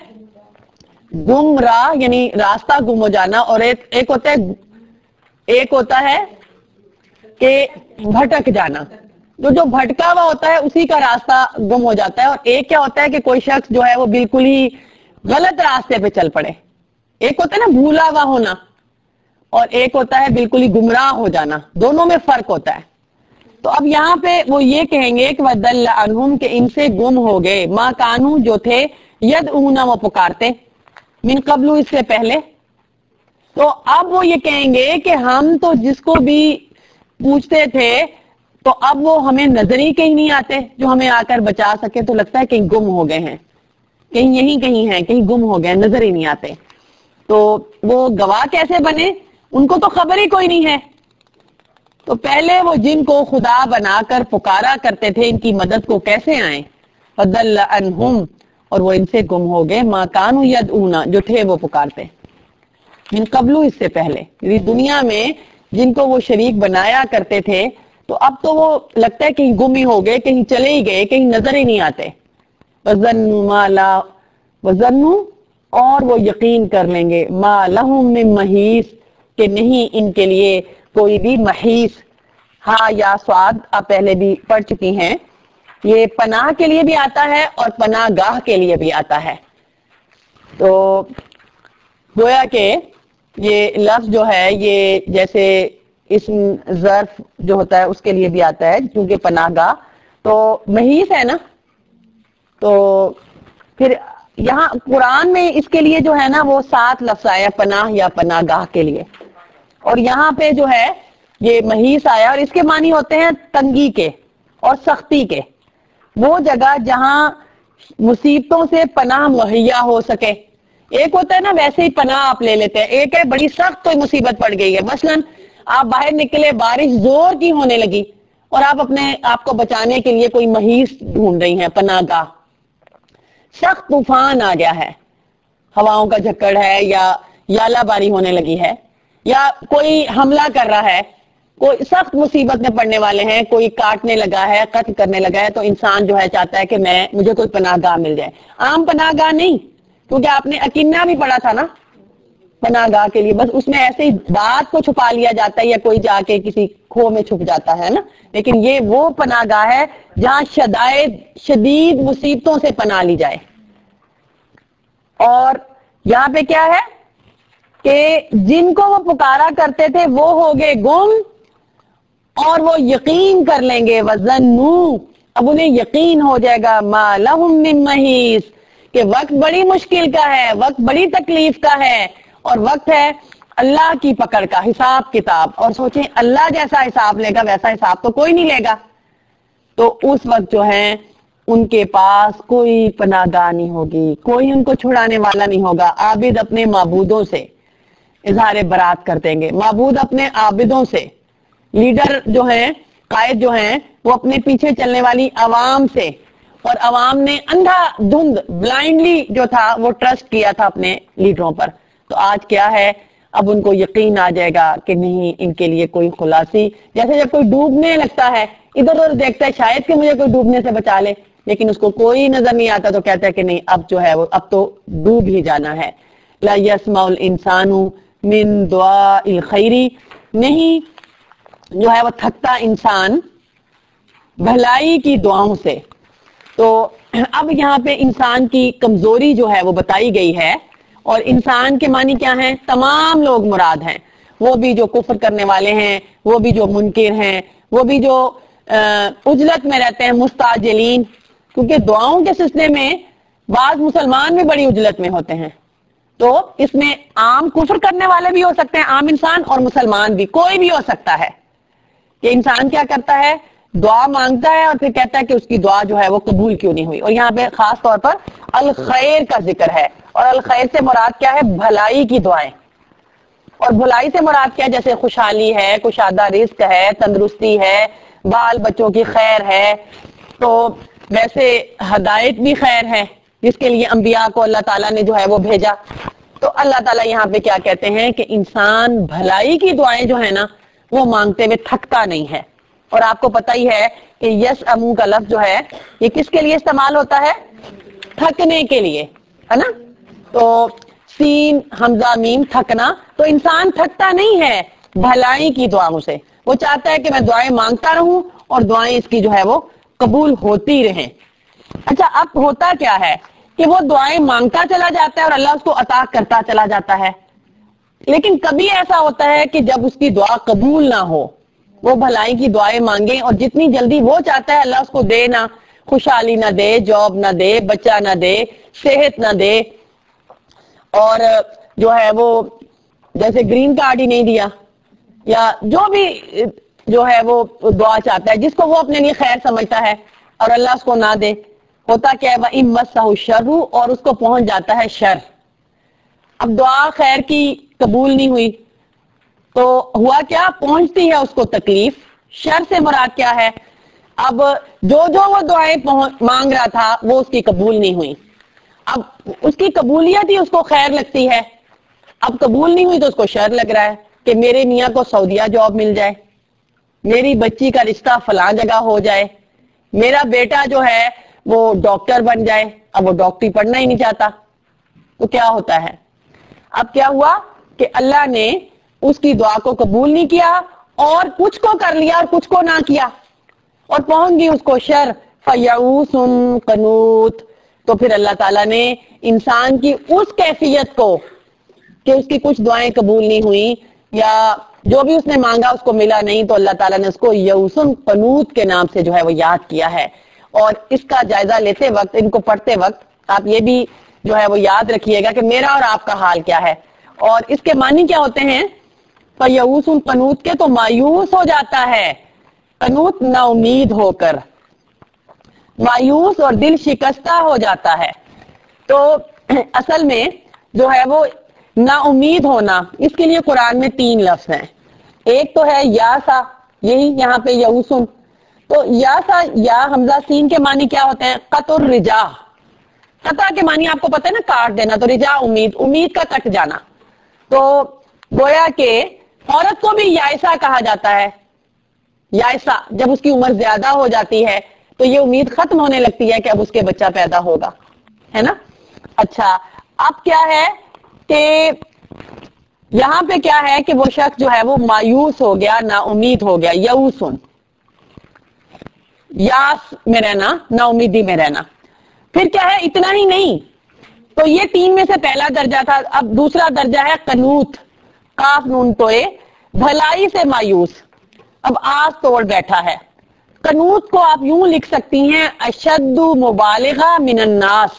گمراہ یعنی راستہ گم ہو جانا، اور ایک ایک ہوتا ہے ایک ہوتا ہے کہ بھٹک جانا۔ جو جو بھٹکا ہوا ہوتا ہے اسی کا راستہ گم ہو جاتا ہے، اور ایک کیا ہوتا ہے کہ کوئی شخص جو ہے وہ بالکل ہی غلط راستے پہ چل پڑے. ایک ہوتا ہے نا بھولا ہوا ہونا اور ایک ہوتا ہے بالکل ہی گمراہ ہو جانا, دونوں میں فرق ہوتا ہے. تو اب یہاں پہ وہ یہ کہیں گے کہ وَضَلَّ عَنْهُمْ کہ ان سے گم ہو گئے ما کانو جو تھے یدعون وہ پکارتے من قبل اس سے پہلے. تو اب وہ یہ کہیں گے کہ ہم تو جس کو بھی پوچھتے تھے تو اب وہ ہمیں نظر ہی کہیں نہیں آتے جو ہمیں آ کر بچا سکے, تو لگتا ہے کہیں گم ہو گئے ہیں, کہیں یہیں کہیں ہیں, کہیں گم ہو گئے, نظر ہی نہیں آتے. تو وہ گواہ کیسے بنے, ان کو تو خبر ہی کوئی نہیں ہے. تو پہلے وہ جن کو خدا بنا کر پکارا کرتے تھے ان کی مدد کو کیسے آئیں. فضل عنہم اور وہ ان سے گم ہو گئے ما کانوا یدعون جو تھے وہ پکارتے من قبل اس سے پہلے. یعنی دنیا میں جن کو وہ شریک بنایا کرتے تھے تو اب تو وہ لگتا ہے کہیں گم ہی ہو گئے, کہیں چلے ہی گئے, کہیں نظر ہی نہیں آتے. وَظَنُّوا مَا لَا وَظَنُّوا اور وہ یقین کر لیں گے ما لہم من محیص کہ نہیں ان کے لیے کوئی بھی محیص. ہاں یا سواد آپ پہلے بھی پڑھ چکی ہیں, یہ پناہ کے لیے بھی آتا ہے اور پناہ گاہ کے لیے بھی آتا ہے. تو گویا کہ یہ لفظ جو ہے یہ جیسے اسم ظرف جو ہوتا ہے اس کے لیے بھی آتا ہے کیونکہ پناہ گاہ تو محیص ہے نا. تو پھر یہاں قرآن میں اس کے لیے جو ہے نا وہ سات لفظ آیا پناہ یا پناہ گاہ کے لیے, اور یہاں پہ جو ہے یہ محیص آیا اور اس کے معنی ہوتے ہیں تنگی کے اور سختی کے. وہ جگہ جہاں مصیبتوں سے پناہ مہیا ہو سکے. ایک ہوتا ہے نا ویسے ہی پناہ آپ لے لیتے ہیں, ایک ہے بڑی سخت کوئی مصیبت پڑ گئی ہے, مثلا آپ باہر نکلے بارش زور کی ہونے لگی اور آپ اپنے آپ کو بچانے کے لیے کوئی محیص ڈھونڈ رہی ہیں, پناہ گاہ. سخت طوفان آ گیا ہے, ہواؤں کا جھکڑ ہے یا یالا باری ہونے لگی ہے یا کوئی حملہ کر رہا ہے, کوئی سخت مصیبت میں پڑنے والے ہیں, کوئی کاٹنے لگا ہے, قتل کرنے لگا ہے, تو انسان جو ہے چاہتا ہے کہ میں مجھے کوئی پناہ گاہ مل جائے. عام پناہ گاہ نہیں, کیونکہ آپ نے اکینا بھی پڑھا تھا نا پناہ گاہ کے لیے, بس اس میں ایسے ہی بات کو چھپا لیا جاتا ہے یا کوئی جا کے کسی کھو میں چھپ جاتا ہے نا. لیکن یہ وہ پناہ گاہ ہے جہاں شدائد شدید مصیبتوں سے پناہ لی جائے. اور یہاں پہ کیا ہے کہ جن کو وہ پکارا کرتے تھے وہ ہو گئے گم اور وہ یقین کر لیں گے وَظَنُّوا اب انہیں یقین ہو جائے گا ما لہم من محیص کہ وقت بڑی مشکل کا ہے, وقت بڑی تکلیف کا ہے, اور وقت ہے اللہ کی پکڑ کا, حساب کتاب. اور سوچیں اللہ جیسا حساب لے گا ویسا حساب تو کوئی نہیں لے گا. تو اس وقت جو ہے ان کے پاس کوئی پناہ گاہ نہیں ہوگی, کوئی ان کو چھڑانے والا نہیں ہوگا. عابد اپنے معبودوں سے اظہار برات کر دیں گے, معبود اپنے عابدوں سے, لیڈر جو ہیں قائد جو ہیں وہ اپنے پیچھے چلنے والی عوام سے. اور عوام نے اندھا دھند بلائنڈلی جو تھا وہ ٹرسٹ کیا تھا اپنے لیڈروں پر. تو آج کیا ہے, اب ان کو یقین آ جائے گا کہ نہیں ان کے لیے کوئی خلاصی. جیسے جب کوئی ڈوبنے لگتا ہے ادھر ادھر دیکھتا ہے شاید کہ مجھے کوئی ڈوبنے سے بچا لے, لیکن اس کو کوئی نظر نہیں آتا تو کہتا ہے کہ نہیں اب جو ہے وہ اب تو ڈوب ہی جانا ہے. لا يسمع الانسان من دعاء الخیر نہیں جو ہے وہ تھکتا انسان بھلائی کی دعاؤں سے. تو اب یہاں پہ انسان کی کمزوری جو ہے وہ بتائی گئی ہے, اور انسان کے معنی کیا ہیں, تمام لوگ مراد ہیں, وہ بھی جو کفر کرنے والے ہیں, وہ بھی جو منکر ہیں, وہ بھی جو عجلت میں رہتے ہیں, مستعجلین. کیونکہ دعاؤں کے سلسلے میں بعض مسلمان بھی بڑی عجلت میں ہوتے ہیں. تو اس میں عام کفر کرنے والے بھی ہو سکتے ہیں, عام انسان, اور مسلمان بھی, کوئی بھی ہو سکتا ہے. کہ انسان کیا کرتا ہے, دعا مانگتا ہے اور پھر کہتا ہے کہ اس کی دعا جو ہے وہ قبول کیوں نہیں ہوئی. اور یہاں پہ خاص طور پر الخیر کا ذکر ہے, اور الخیر سے مراد کیا ہے, بھلائی کی دعائیں. اور بھلائی سے مراد کیا, جیسے خوشحالی ہے, کشادہ رزق ہے, تندرستی ہے, بال بچوں کی خیر ہے. تو ویسے ہدایت بھی خیر ہے جس کے لیے انبیاء کو اللہ تعالیٰ نے جو ہے وہ بھیجا. تو اللہ تعالیٰ یہاں پہ کیا کہتے ہیں کہ انسان بھلائی کی دعائیں جو ہے نا وہ مانگتے ہوئے تھکتا نہیں ہے. اور آپ کو پتہ ہی ہے کہ یس امو کا لفظ جو ہے یہ کس کے لیے استعمال ہوتا ہے, تھکنے کے لیے, ہے نا. تو سین حمزہ میم تھکنا, تو انسان تھکتا نہیں ہے بھلائی کی دعاؤں سے. وہ چاہتا ہے کہ میں دعائیں مانگتا رہوں اور دعائیں اس کی جو ہے وہ قبول ہوتی رہیں. اچھا اب ہوتا کیا ہے کہ وہ دعائیں مانگتا چلا جاتا ہے اور اللہ اس کو عطا کرتا چلا جاتا ہے. لیکن کبھی ایسا ہوتا ہے کہ جب اس کی دعا قبول نہ ہو, وہ بھلائی کی دعائیں مانگے اور جتنی جلدی وہ چاہتا ہے اللہ اس کو دے نہ, خوشحالی نہ دے, جاب نہ دے, بچہ نہ دے, صحت نہ دے, اور جو ہے وہ جیسے گرین کارڈ ہی نہیں دیا, یا جو بھی جو ہے وہ دعا چاہتا ہے جس کو وہ اپنے لیے خیر سمجھتا ہے اور اللہ اس کو نہ دے. ہوتا کیا ہے, وَإِن مَسَّهُ الشَّرُّ, اور اس کو پہنچ جاتا ہے شر. اب دعا خیر کی قبول نہیں ہوئی تو ہوا کیا, پہنچتی ہے اس کو تکلیف. شر سے مراد کیا ہے, اب جو جو وہ دعائیں مانگ رہا تھا وہ اس کی قبول نہیں ہوئی. اب اس کی قبولیت ہی اس کو خیر لگتی ہے, اب قبول نہیں ہوئی تو اس کو شر لگ رہا ہے کہ میرے میاں کو سعودیہ جاب مل جائے, میری بچی کا رشتہ فلاں جگہ ہو جائے, میرا بیٹا جو ہے وہ ڈاکٹر بن جائے. اب وہ ڈاکٹری پڑھنا ہی نہیں چاہتا تو کیا ہوتا ہے, اب کیا ہوا کہ اللہ نے اس کی دعا کو قبول نہیں کیا اور کچھ کو کر لیا اور کچھ کو نہ کیا, اور پہنچ گئی اس کو شر. فَيَئُوسٌ قَنُوطٌ, تو پھر اللہ تعالیٰ نے انسان کی اس کیفیت کو کہ اس کی کچھ دعائیں قبول نہیں ہوئی یا جو بھی اس نے مانگا اس کو ملا نہیں, تو اللہ تعالیٰ نے اس کو یئوسٌ قنوط کے نام سے جو ہے وہ یاد کیا ہے. اور اس کا جائزہ لیتے وقت, ان کو پڑھتے وقت آپ یہ بھی جو ہے وہ یاد رکھیے گا کہ میرا اور آپ کا حال کیا ہے, اور اس کے معنی کیا ہوتے ہیں. فَيَئُوسٌ قنوط کے تو مایوس ہو جاتا ہے, قنوط نا امید ہو کر, مایوس اور دل شکستہ ہو جاتا ہے. تو اصل میں جو ہے وہ نا امید ہونا, اس کے لیے قرآن میں تین لفظ ہیں. ایک تو ہے یاسا, یہی یہاں پہ یئوسن, تو یاسا یا حمزہ سین کے معنی کیا ہوتے ہیں, قطع الرجا. قطع کے معنی آپ کو پتہ ہے نا, کاٹ دینا, تو رجا امید, امید کا کٹ جانا. تو گویا کہ عورت کو بھی یائسہ کہا جاتا ہے. یائسہ جب اس کی عمر زیادہ ہو جاتی ہے تو یہ امید ختم ہونے لگتی ہے کہ اب اس کے بچہ پیدا ہوگا, ہے نا. اچھا, اب کیا ہے کہ یہاں پہ کیا ہے کہ وہ شخص جو ہے وہ مایوس ہو گیا, نا امید ہو گیا. یئوسن, یاس میں رہنا, نا امیدی میں رہنا. پھر کیا ہے, اتنا ہی نہیں, تو یہ تین میں سے پہلا درجہ تھا. اب دوسرا درجہ ہے قنوط, کاف نون توئے, بھلائی سے مایوس, اب آس توڑ بیٹھا ہے. قنوط کو آپ یوں لکھ سکتی ہیں, اشد مبالغہ من الناس.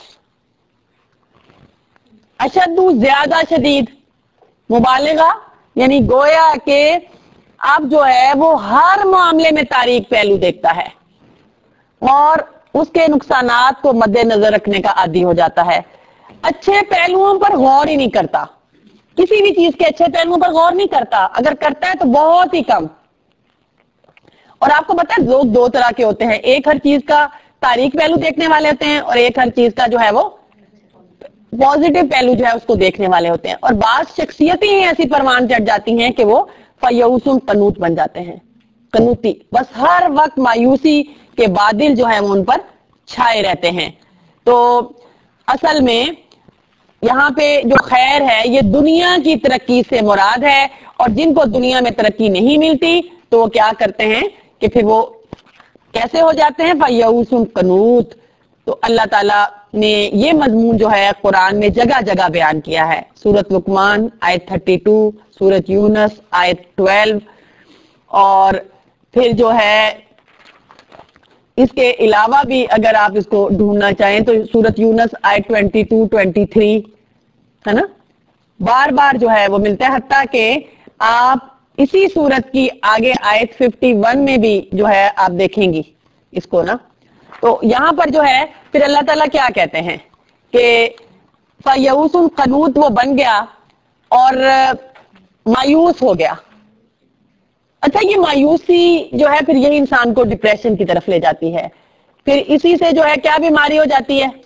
اشد زیادہ شدید, مبالغہ یعنی گویا کہ اب جو ہے وہ ہر معاملے میں تاریک پہلو دیکھتا ہے اور اس کے نقصانات کو مد نظر رکھنے کا عادی ہو جاتا ہے. اچھے پہلوؤں پر غور ہی نہیں کرتا, کسی بھی چیز کے اچھے پہلوؤں پر غور نہیں کرتا, اگر کرتا ہے تو بہت ہی کم. اور آپ کو پتا ہے لوگ دو طرح کے ہوتے ہیں, ایک ہر چیز کا تاریک پہلو دیکھنے والے ہوتے ہیں اور ایک ہر چیز کا جو ہے وہ پازیٹیو پہلو جو ہے اس کو دیکھنے والے ہوتے ہیں. اور بعض شخصیتیں ہی ایسی پروان چڑھ جاتی ہیں کہ وہ فیئوسن قنوط بن جاتے ہیں, قنوطی, بس ہر وقت مایوسی کے بادل جو ہے وہ ان پر چھائے رہتے ہیں. تو اصل میں یہاں پہ جو خیر ہے یہ دنیا کی ترقی سے مراد ہے, اور جن کو دنیا میں ترقی نہیں ملتی تو وہ کیا کرتے ہیں کہ پھر وہ کیسے ہو جاتے ہیں, فیئوسن قنوط. تو اللہ تعالیٰ نے یہ مضمون جو ہے قرآن میں جگہ جگہ بیان کیا ہے. سورۃ لقمان آیت بتیس, سورۃ یونس آیت بارہ, اور پھر جو ہے اس کے علاوہ بھی اگر آپ اس کو ڈھونڈنا چاہیں تو سورۃ یونس آیت بائیس, تیئیس ہے نا, بار بار جو ہے وہ ملتا ہے. حتیٰ کہ آپ اسی سورت کی آگے آیت اکاون میں بھی جو ہے آپ دیکھیں گی اس کو نا. تو یہاں پر جو ہے پھر اللہ تعالیٰ کیا کہتے ہیں کہ فیئوسن قنوط وہ بن گیا اور مایوس ہو گیا. اچھا, یہ مایوسی جو ہے پھر یہی انسان کو ڈپریشن کی طرف لے جاتی ہے. پھر اسی سے جو ہے کیا بیماری ہو جاتی ہے,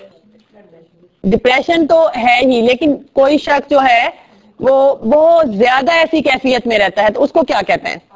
ڈپریشن تو ہے ہی, لیکن کوئی شخص جو ہے وہ بہت زیادہ ایسی کیفیت میں رہتا ہے تو اس کو کیا کہتے ہیں,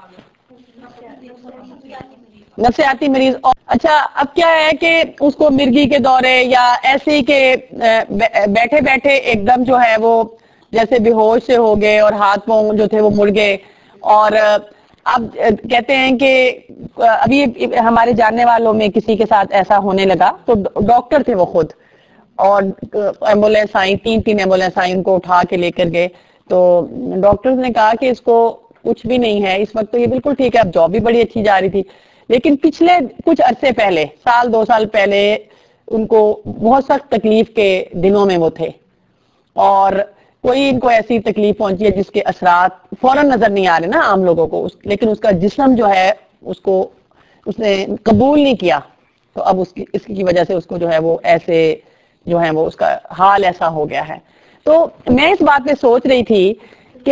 نفسیاتی مریض. اچھا, اب کیا ہے کہ اس کو مرگی کے دورے یا ایسے ہی کہ بیٹھے بیٹھے ایک دم جو ہے وہ جیسے بے ہوش سے ہو گئے اور ہاتھ پاؤں جو تھے وہ مڑ گئے. اور اب کہتے ہیں کہ ابھی ہمارے جاننے والوں میں کسی کے ساتھ ایسا ہونے لگا, تو ڈاکٹر تھے وہ خود, اور ایمبولینس آئی، تین تین ایمبولینس آئی، ان کو اٹھا کے لے کر گئے. تو ڈاکٹرز نے کہا کہ اس کو کچھ بھی نہیں ہے اس وقت، تو یہ بالکل ٹھیک ہے. اب جاب بھی بڑی اچھی جا رہی تھی، لیکن پچھلے کچھ عرصے پہلے، سال دو سال پہلے، ان کو بہت سخت تکلیف کے دنوں میں وہ تھے، اور کوئی ان کو ایسی تکلیف پہنچی ہے جس کے اثرات فوراً نظر نہیں آ رہے نا عام لوگوں کو، لیکن اس کا جسم جو ہے اس کو اس نے قبول نہیں کیا. تو اب اس کی اس کی وجہ سے اس کو جو ہے وہ ایسے جو ہے وہ اس کا حال ایسا ہو گیا ہے. تو میں اس بات پہ سوچ رہی تھی کہ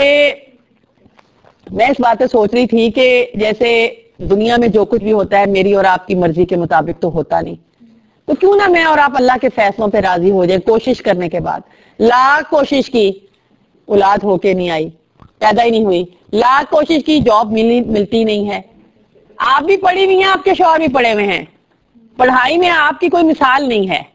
میں اس بات پہ سوچ رہی تھی کہ جیسے دنیا میں جو کچھ بھی ہوتا ہے میری اور آپ کی مرضی کے مطابق تو ہوتا نہیں، تو کیوں نہ میں اور آپ اللہ کے فیصلوں پہ راضی ہو جائیں کوشش کرنے کے بعد. لاکھ کوشش کی، اولاد ہو کے نہیں آئی، پیدا ہی نہیں ہوئی. لاکھ کوشش کی، جاب ملی ملتی نہیں ہے. آپ بھی پڑھی ہوئی ہیں، آپ کے شوہر بھی پڑھے ہوئے ہیں، پڑھائی میں آپ کی کوئی مثال نہیں ہے،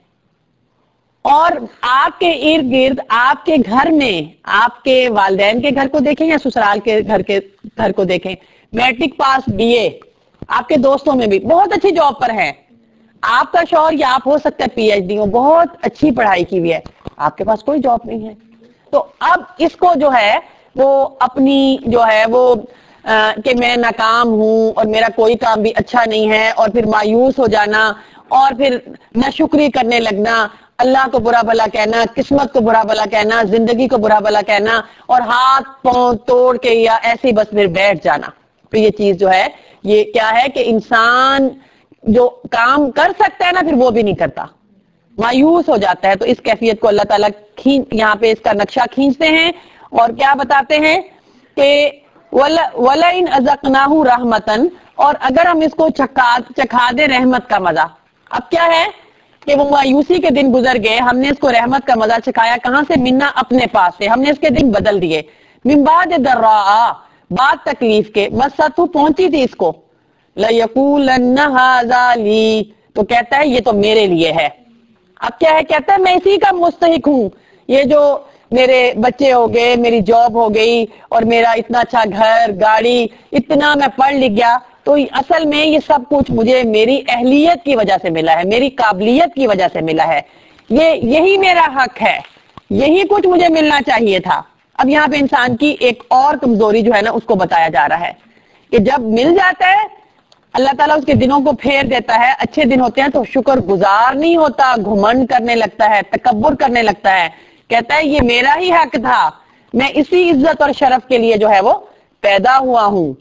اور آپ کے ارد گرد آپ کے گھر میں آپ کے والدین کے گھر کو دیکھیں یا سسرال کے گھر کے گھر کو دیکھیں، میٹرک پاس، بی اے، آپ کے دوستوں میں بھی بہت اچھی جاب پر ہے. آپ کا شوہر یا آپ ہو سکتا ہے پی ایچ ڈی ہو، بہت اچھی پڑھائی کی ہوئی ہے، آپ کے پاس کوئی جاب نہیں ہے. تو اب اس کو جو ہے وہ اپنی جو ہے وہ کہ میں ناکام ہوں اور میرا کوئی کام بھی اچھا نہیں ہے، اور پھر مایوس ہو جانا، اور پھر ناشکری کرنے لگنا، اللہ کو برا بھلا کہنا، قسمت کو برا بھلا کہنا، زندگی کو برا بھلا کہنا، اور ہاتھ پاؤں توڑ کے یا ایسے ہی بس پھر بیٹھ جانا. تو یہ چیز جو ہے یہ کیا ہے کہ انسان جو کام کر سکتا ہے نا پھر وہ بھی نہیں کرتا، مایوس ہو جاتا ہے. تو اس کیفیت کو اللہ تعالیٰ یہاں پہ اس کا نقشہ کھینچتے ہیں اور کیا بتاتے ہیں کہ وَلَئِنْ أَذَقْنَاهُ رَحْمَةً، اور اگر ہم اس کو چکھا دے رحمت کا مزہ. اب کیا ہے کہ وہ مایوسی کے دن گزر گئے، ہم نے اس کو رحمت کا مزہ چکھایا، کہاں سے؟ منا، اپنے پاس سے. ہم نے اس کے دن بدل دیے. من بعد ضراء، بعد تکلیف کے، مَسَّتْهُ، پہنچی تھی اس کو، لَيَقُولَنَّ هَذَا لِي، تو کہتا ہے یہ تو میرے لیے ہے. اب کیا ہے؟ کہتا ہے میں اسی کا مستحق ہوں. یہ جو میرے بچے ہو گئے، میری جاب ہو گئی، اور میرا اتنا اچھا گھر، گاڑی، اتنا میں پڑھ لکھ گیا، تو اصل میں یہ سب کچھ مجھے میری اہلیت کی وجہ سے ملا ہے، میری قابلیت کی وجہ سے ملا ہے. یہ یہی میرا حق ہے، یہی کچھ مجھے ملنا چاہیے تھا. اب یہاں پہ انسان کی ایک اور کمزوری جو ہے نا اس کو بتایا جا رہا ہے کہ جب مل جاتا ہے اللہ تعالیٰ اس کے دنوں کو پھیر دیتا ہے، اچھے دن ہوتے ہیں تو شکر گزار نہیں ہوتا، گھمنڈ کرنے لگتا ہے، تکبر کرنے لگتا ہے، کہتا ہے یہ میرا ہی حق تھا، میں اسی عزت اور شرف کے لیے جو ہے وہ پیدا ہوا ہوں.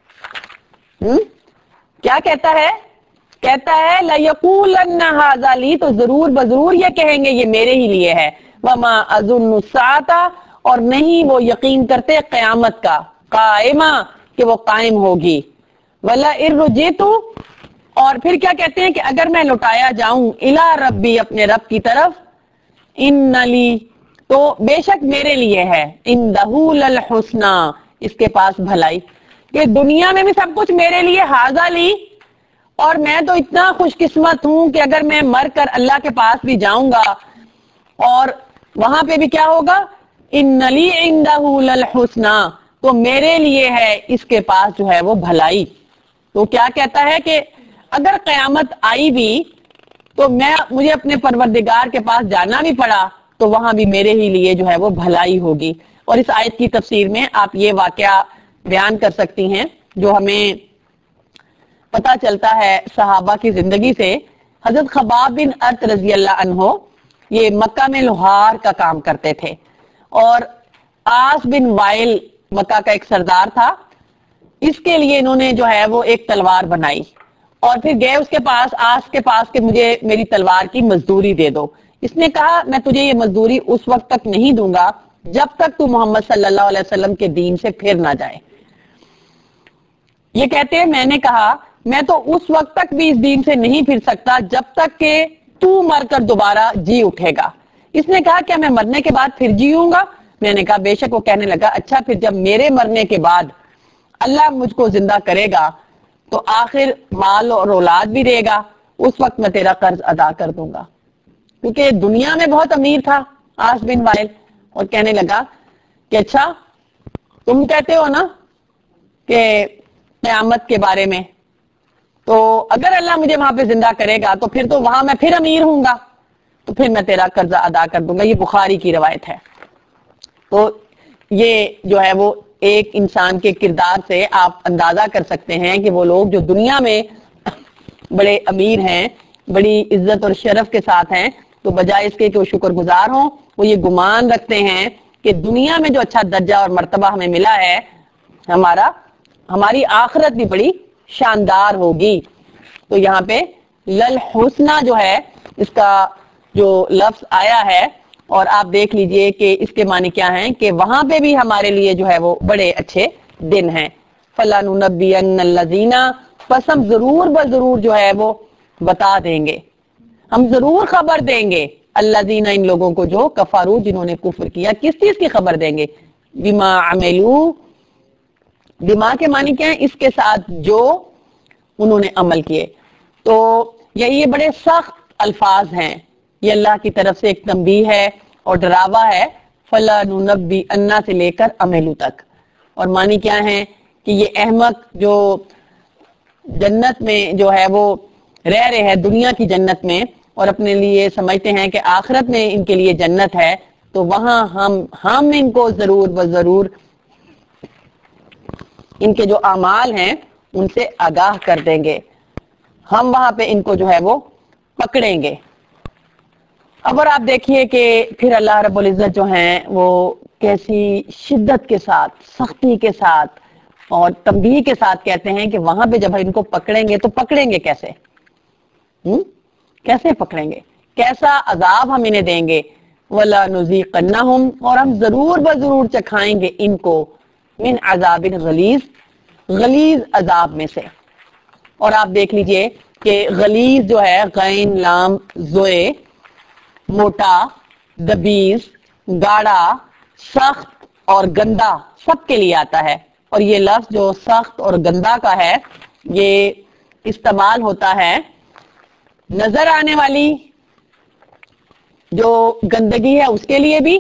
ہم؟ کیا کہتا ہے؟ کہتا ہے لَيَقُولَنَّ هَذَا لِي، تو ضرور بضرور یہ کہیں گے یہ میرے ہی لیے ہے. وَمَا أَظُنُّ السَّاعَةَ، اور نہیں وہ یقین کرتے قیامت کا، قائمہ، کہ وہ قائم ہوگی. وَلَئِن رُجِعْتُ، اور پھر کیا کہتے ہیں کہ اگر میں لوٹایا جاؤں اِلَىٰ رَبِّی، اپنے رب کی طرف، اِنَّ لِی، تو بے شک میرے لیے ہے، اِنَّهُ لَلْحُسْنَىٰ، اس کے پاس بھلائی. کہ دنیا میں بھی سب کچھ میرے لیے حاضہ لی، اور میں تو اتنا خوش قسمت ہوں کہ اگر میں مر کر اللہ کے پاس بھی جاؤں گا اور وہاں پہ بھی کیا ہوگا؟ اِنَّ لِی عِندَهُ لَلْحُسْنَىٰ، تو میرے لیے ہے اس کے پاس جو ہے وہ بھلائی. تو کیا کہتا ہے کہ اگر قیامت آئی بھی تو میں مجھے اپنے پروردگار کے پاس جانا بھی پڑا تو وہاں بھی میرے ہی لیے جو ہے وہ بھلائی ہوگی. اور اس آیت کی تفسیر میں آپ یہ واقعہ بیان کر سکتی ہیں جو ہمیں پتہ چلتا ہے صحابہ کی زندگی سے. حضرت خباب بن ارت رضی اللہ عنہ یہ مکہ میں لوہار کا کام کرتے تھے، اور آس بن وائل مکہ کا ایک سردار تھا، اس کے لیے انہوں نے جو ہے وہ ایک تلوار بنائی اور پھر گئے اس کے پاس، آس کے پاس کہ مجھے میری تلوار کی مزدوری دے دو. اس نے کہا میں تجھے یہ مزدوری اس وقت تک نہیں دوں گا جب تک تو محمد صلی اللہ علیہ وسلم کے دین سے پھر نہ جائے. یہ کہتے ہیں میں نے کہا میں تو اس وقت تک بھی اس دین سے نہیں پھر سکتا جب تک کہ تو مر کر دوبارہ جی اٹھے گا. اس نے کہا کیا میں مرنے کے بعد پھر جیوں گا؟ میں نے کہا بے شک. وہ کہنے لگا اچھا پھر جب میرے مرنے کے بعد اللہ مجھ کو زندہ کرے گا تو آخر مال اور اولاد بھی دے گا، اس وقت میں تیرا قرض ادا کر دوں گا. کیونکہ دنیا میں بہت امیر تھا آس بن وائل، اور کہنے لگا کہ اچھا تم کہتے ہو نا کہ قیامت کے بارے میں، تو اگر اللہ مجھے وہاں پہ زندہ کرے گا تو پھر تو وہاں میں پھر امیر ہوں گا. تو پھر میں تیرا قرضہ ادا کر دوں گا. یہ بخاری کی روایت ہے. تو یہ جو ہے وہ ایک انسان کے کردار سے آپ اندازہ کر سکتے ہیں کہ وہ لوگ جو دنیا میں بڑے امیر ہیں, بڑی عزت اور شرف کے ساتھ ہیں, تو بجائے اس کے کہ وہ شکر گزار ہوں, وہ یہ گمان رکھتے ہیں کہ دنیا میں جو اچھا درجہ اور مرتبہ ہمیں ملا ہے, ہمارا ہماری آخرت بھی بڑی شاندار ہوگی. تو یہاں پہ لل حسنہ جو ہے اس کا جو لفظ آیا ہے, اور آپ دیکھ لیجئے کہ اس کے معنی کیا ہیں, کہ وہاں پہ بھی ہمارے لیے جو ہے وہ بڑے اچھے دن ہیں. فَلَنُنَبِّئَنَّ الَّذِينَ, پس ہم ضرور بضرور جو ہے وہ بتا دیں گے, ہم ضرور خبر دیں گے, الذین, ان لوگوں کو جو کفروا, جنہوں نے کفر کیا. کس چیز کی خبر دیں گے؟ بما عملوا, بما کے معنی کیا ہے؟ اس کے ساتھ جو انہوں نے عمل کیے. تو یہ بڑے سخت الفاظ ہیں, یہ اللہ کی طرف سے ایک تنبیہ ہے اور ڈراوا ہے. فَلَنُنَبِّئَنَّ سے لے کر عملوا تک, اور معنی کیا ہے کہ یہ احمق جو جنت میں جو ہے وہ رہ رہے ہیں, دنیا کی جنت میں, اور اپنے لیے سمجھتے ہیں کہ آخرت میں ان کے لیے جنت ہے, تو وہاں ہم ہم ان کو ضرور و ضرور ان کے جو اعمال ہیں ان سے آگاہ کر دیں گے. ہم وہاں پہ ان کو جو ہے وہ پکڑیں گے. اب اور آپ دیکھیے کہ پھر اللہ رب العزت جو ہیں وہ کیسی شدت کے ساتھ, سختی کے ساتھ اور تنبیہ کے ساتھ کہتے ہیں کہ وہاں پہ جب ان کو پکڑیں گے تو پکڑیں گے کیسے؟ ہم کیسے پکڑیں گے؟ کیسا عذاب ہم انہیں دیں گے؟ وَلَنُذِيقَنَّهُمْ, اور ہم ضرور بضرور چکھائیں گے ان کو, من عذاب غلیظ, غلیظ عذاب میں سے. اور آپ دیکھ لیجئے کہ غلیظ جو ہے غین لام زوئے, موٹا, دبیز, گاڑا, سخت اور گندا سب کے لیے آتا ہے. اور یہ لفظ جو سخت اور گندا کا ہے یہ استعمال ہوتا ہے نظر آنے والی جو گندگی ہے اس کے لیے بھی,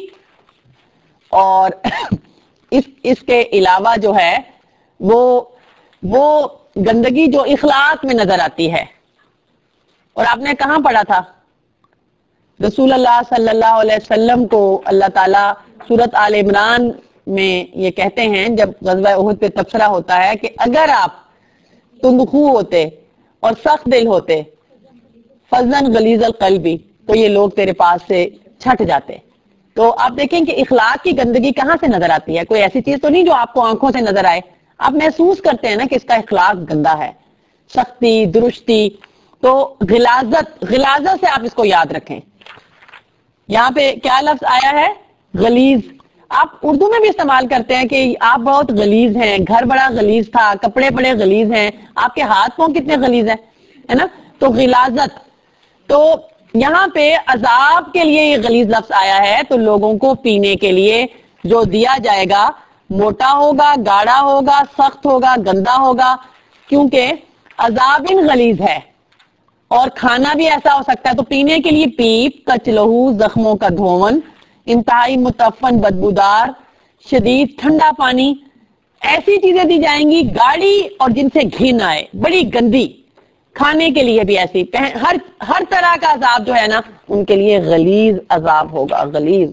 اور اس اس کے علاوہ جو ہے وہ وہ گندگی جو اخلاق میں نظر آتی ہے. اور آپ نے کہاں پڑھا تھا؟ رسول اللہ صلی اللہ علیہ وسلم کو اللہ تعالیٰ سورۃ آل عمران میں یہ کہتے ہیں جب غزوہ احد پہ تبصرہ ہوتا ہے کہ اگر آپ تندخو ہوتے اور سخت دل ہوتے, فَظًّا غلیظ القلب, تو یہ لوگ تیرے پاس سے چھٹ جاتے. تو آپ دیکھیں کہ اخلاق کی گندگی کہاں سے نظر آتی ہے؟ کوئی ایسی چیز تو نہیں جو آپ کو آنکھوں سے نظر آئے, آپ محسوس کرتے ہیں نا کہ اس کا اخلاق گندا ہے, سختی, درستی. تو غلاظت, غلاظت سے آپ اس کو یاد رکھیں. یہاں پہ کیا لفظ آیا ہے؟ غلیظ. آپ اردو میں بھی استعمال کرتے ہیں کہ آپ بہت غلیظ ہیں, گھر بڑا غلیظ تھا, کپڑے بڑے غلیظ ہیں, آپ کے ہاتھ پاؤں کتنے غلیظ ہیں, ہے نا. تو غلاظت. تو یہاں پہ عذاب کے لیے یہ غلیظ لفظ آیا ہے, تو لوگوں کو پینے کے لیے جو دیا جائے گا موٹا ہوگا, گاڑا ہوگا, سخت ہوگا, گندا ہوگا, کیونکہ عذاب غلیظ ہے. اور کھانا بھی ایسا ہو سکتا ہے. تو پینے کے لیے پیپ, کچ لہو, زخموں کا دھون, انتہائی متعفن بدبودار, شدید ٹھنڈا پانی, ایسی چیزیں دی جائیں گی گاڑی اور جن سے گھن آئے, بڑی گندی. کھانے کے لیے بھی ایسی, ہر ہر طرح کا عذاب جو ہے نا ان کے لیے غلیظ عذاب ہوگا, غلیظ,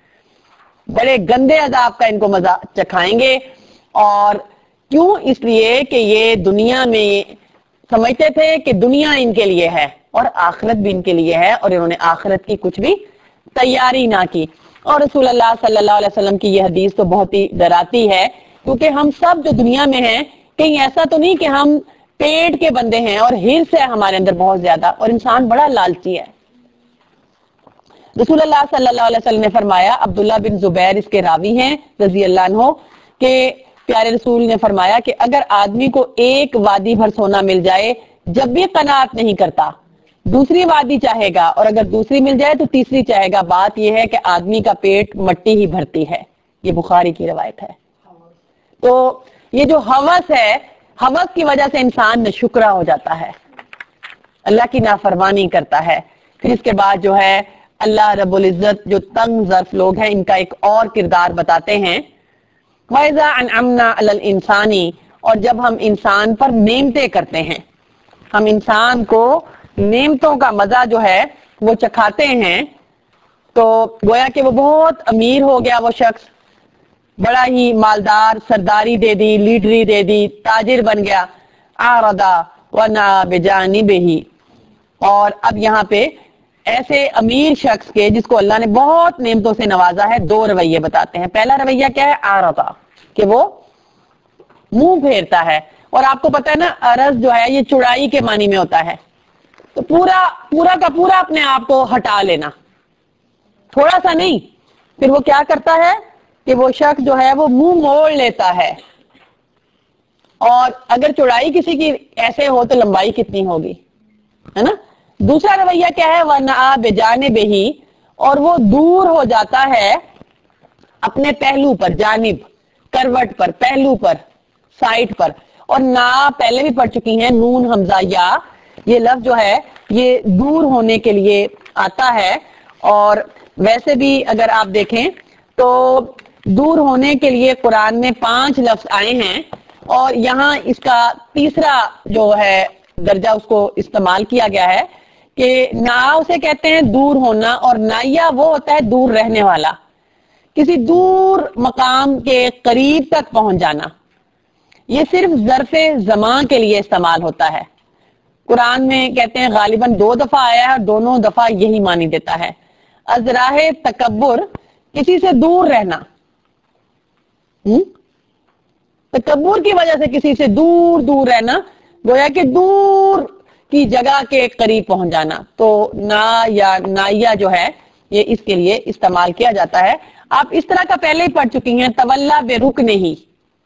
بڑے گندے عذاب کا ان کو مزہ چکھائیں گے. اور کیوں؟ اس لیے کہ یہ دنیا میں سمجھتے تھے کہ دنیا ان کے لیے ہے اور آخرت بھی ان کے لیے ہے, اور انہوں نے آخرت کی کچھ بھی تیاری نہ کی. اور رسول اللہ صلی اللہ علیہ وسلم کی یہ حدیث تو بہت ہی ڈراتی ہے, کیونکہ ہم سب جو دنیا میں ہیں کہیں ایسا تو نہیں کہ ہم پیٹ کے بندے ہیں اور ہرس ہے ہمارے اندر بہت زیادہ, اور انسان بڑا لالچی ہے. رسول اللہ صلی اللہ علیہ وسلم نے فرمایا, عبداللہ بن زبیر اس کے راوی ہیں رضی اللہ عنہ, کہ پیارے رسول نے فرمایا کہ اگر آدمی کو ایک وادی بھر سونا مل جائے جب بھی قناعت نہیں کرتا, دوسری وادی چاہے گا, اور اگر دوسری مل جائے تو تیسری چاہے گا. بات یہ ہے کہ آدمی کا پیٹ مٹی ہی بھرتی ہے. یہ بخاری کی روایت ہے. تو یہ جو ہوس ہے, ہوس کی وجہ سے انسان ناشکرا ہو جاتا ہے, اللہ کی نافرمانی کرتا ہے. پھر اس کے بعد جو ہے اللہ رب العزت جو تنگ ظرف لوگ ہیں ان کا ایک اور کردار بتاتے ہیں. وَإِذَا أَنْعَمْنَا عَلَى الْإِنسَانِ, اور جب ہم انسان پر نعمتیں کرتے ہیں, ہم انسان کو نعمتوں کا مزہ جو ہے وہ چکھاتے ہیں تو گویا کہ وہ بہت امیر ہو گیا، وہ شخص بڑا ہی مالدار، سرداری دے دی، لیڈری دے دی، تاجر بن گیا. آردا ونا بجانبہ. اور اب یہاں پہ ایسے امیر شخص کے جس کو اللہ نے بہت نعمتوں سے نوازا ہے، دو رویے بتاتے ہیں. پہلا رویہ کیا ہے؟ آردا، کہ وہ منہ پھیرتا ہے. اور آپ کو پتا ہے نا، عرض جو ہے یہ چڑائی کے معنی میں ہوتا ہے. تو پورا پورا کا پورا اپنے آپ کو ہٹا لینا، تھوڑا سا نہیں. پھر وہ کیا کرتا ہے کہ وہ شخص جو ہے وہ منہ موڑ لیتا ہے. اور اگر چوڑائی کسی کی ایسے ہو تو لمبائی کتنی ہوگی، ہے نا. دوسرا رویہ کیا ہے؟ وَنَأَ بِجَانِبِهِ. اور وہ دور ہو جاتا ہے اپنے پہلو پر، جانب کروٹ پر، پہلو پر، سائٹ پر. اور نا پہلے بھی پڑھ چکی ہیں، نون حمزہ یا، یہ لفظ جو ہے یہ دور ہونے کے لیے آتا ہے. اور ویسے بھی اگر آپ دیکھیں تو دور ہونے کے لیے قرآن میں پانچ لفظ آئے ہیں، اور یہاں اس کا تیسرا جو ہے درجہ اس کو استعمال کیا گیا ہے کہ نا اسے کہتے ہیں دور ہونا، اور نائیا وہ ہوتا ہے دور رہنے والا، کسی دور مقام کے قریب تک پہنچ جانا. یہ صرف ظرف زمان کے لیے استعمال ہوتا ہے. قرآن میں کہتے ہیں غالباً دو دفعہ آیا ہے، اور دونوں دفعہ یہی معنی دیتا ہے. ازراہ تکبر، کسی سے دور رہنا. ہم؟ تکبر کی وجہ سے کسی سے دور دور رہنا، گویا کہ دور کی جگہ کے قریب پہنچ جانا. تو نا یا نائیا جو ہے یہ اس کے لیے استعمال کیا جاتا ہے. آپ اس طرح کا پہلے ہی پڑھ چکی ہیں، تولا بے رک نہیں،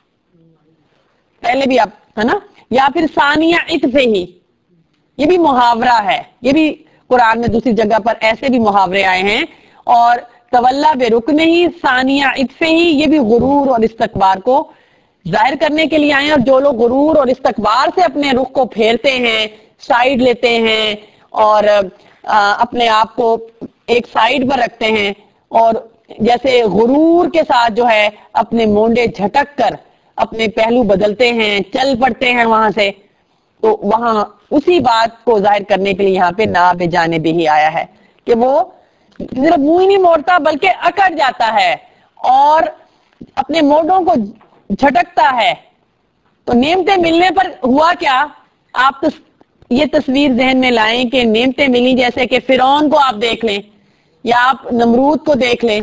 پہلے بھی آپ، ہے نا. یا پھر ثانیہ عطف ہی، یہ بھی محاورہ ہے. یہ بھی قرآن میں دوسری جگہ پر ایسے بھی محاورے آئے ہیں. اور تولا بے رک نہیں، ثانیہ عطف ہی، یہ بھی غرور اور استکبار کو ظاہر کرنے کے لیے آئے ہیں. اور جو لوگ غرور اور استکبار سے اپنے رخ کو پھیرتے ہیں، سائیڈ لیتے ہیں، اور اپنے آپ کو ایک سائیڈ پر رکھتے ہیں، اور جیسے غرور کے ساتھ جو ہے اپنے مونڈے جھٹک کر اپنے پہلو بدلتے ہیں، چل پڑتے ہیں وہاں سے، تو وہاں اسی بات کو ظاہر کرنے کے لیے یہاں پہ نا بے جانب ہی آیا ہے کہ وہ صرف منہ ہی نہیں موڑتا بلکہ اکڑ جاتا ہے اور اپنے موڈوں کو جھٹکتا ہے. تو نعمتیں ملنے پر ہوا کیا؟ آپ یہ تصویر ذہن میں لائیں کہ نعمتیں ملی، جیسے کہ فرعون کو آپ دیکھ لیں، یا آپ نمرود کو دیکھ لیں،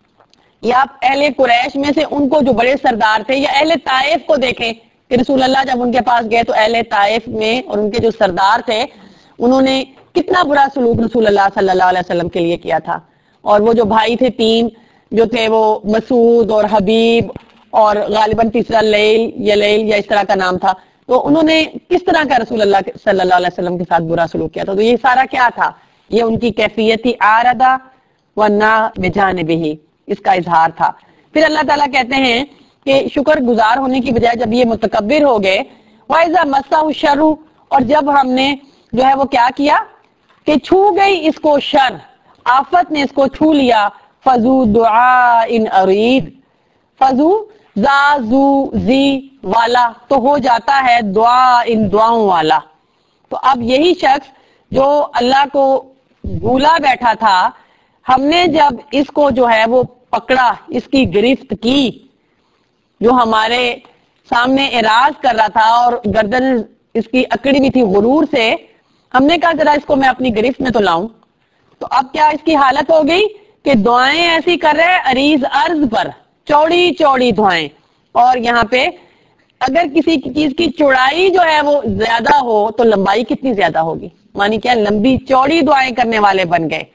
یا آپ اہل قریش میں سے ان کو جو بڑے سردار تھے، یا اہل طائف کو دیکھیں کہ رسول اللہ جب ان کے پاس گئے تو اہل طائف میں اور ان کے جو سردار تھے انہوں نے کتنا برا سلوک رسول اللہ صلی اللہ علیہ وسلم کے لیے کیا تھا. اور وہ جو بھائی تھے تین جو تھے، وہ مسعود اور حبیب اور غالباً تیسرا لیل یا لیل یا اس طرح کا نام تھا، تو انہوں نے کس طرح کا رسول اللہ صلی اللہ علیہ وسلم کے ساتھ برا سلوک کیا تھا. تو یہ سارا کیا تھا؟ یہ ان کی کیفیت تھی، آردہ و نا بجانبہ، اس کا اظہار تھا. پھر اللہ تعالیٰ کہتے ہیں کہ شکر گزار ہونے کی بجائے جب یہ متکبر ہو گئے، وَإِذَا مَسَّهُ الشَّرُّ، اور جب ہم نے جو ہے وہ کیا کیا کہ چھو گئی اس کو شر، آفت نے اس کو چھو لیا، فَذُو دُعَاءٍ عَرِيضٍ، فضو زا زو زی والا تو ہو جاتا ہے دعا ان دعاؤں والا. تو اب یہی شخص جو اللہ کو بھولا بیٹھا تھا، ہم نے جب اس کو جو ہے وہ پکڑا، اس کی گرفت کی، جو ہمارے سامنے اعراض کر رہا تھا اور گردن اس کی اکڑی بھی تھی غرور سے، ہم نے کہا ذرا اس کو میں اپنی گرفت میں تو لاؤں. تو اب کیا اس کی حالت ہو گئی کہ دعائیں ایسی کر رہے عریض عرض پر، چوڑی چوڑی دعائیں. اور یہاں پہ اگر کسی چیز کی چوڑائی جو ہے وہ زیادہ ہو تو لمبائی کتنی زیادہ ہوگی، مانی کیا لمبی چوڑی دعائیں کرنے والے بن گئے.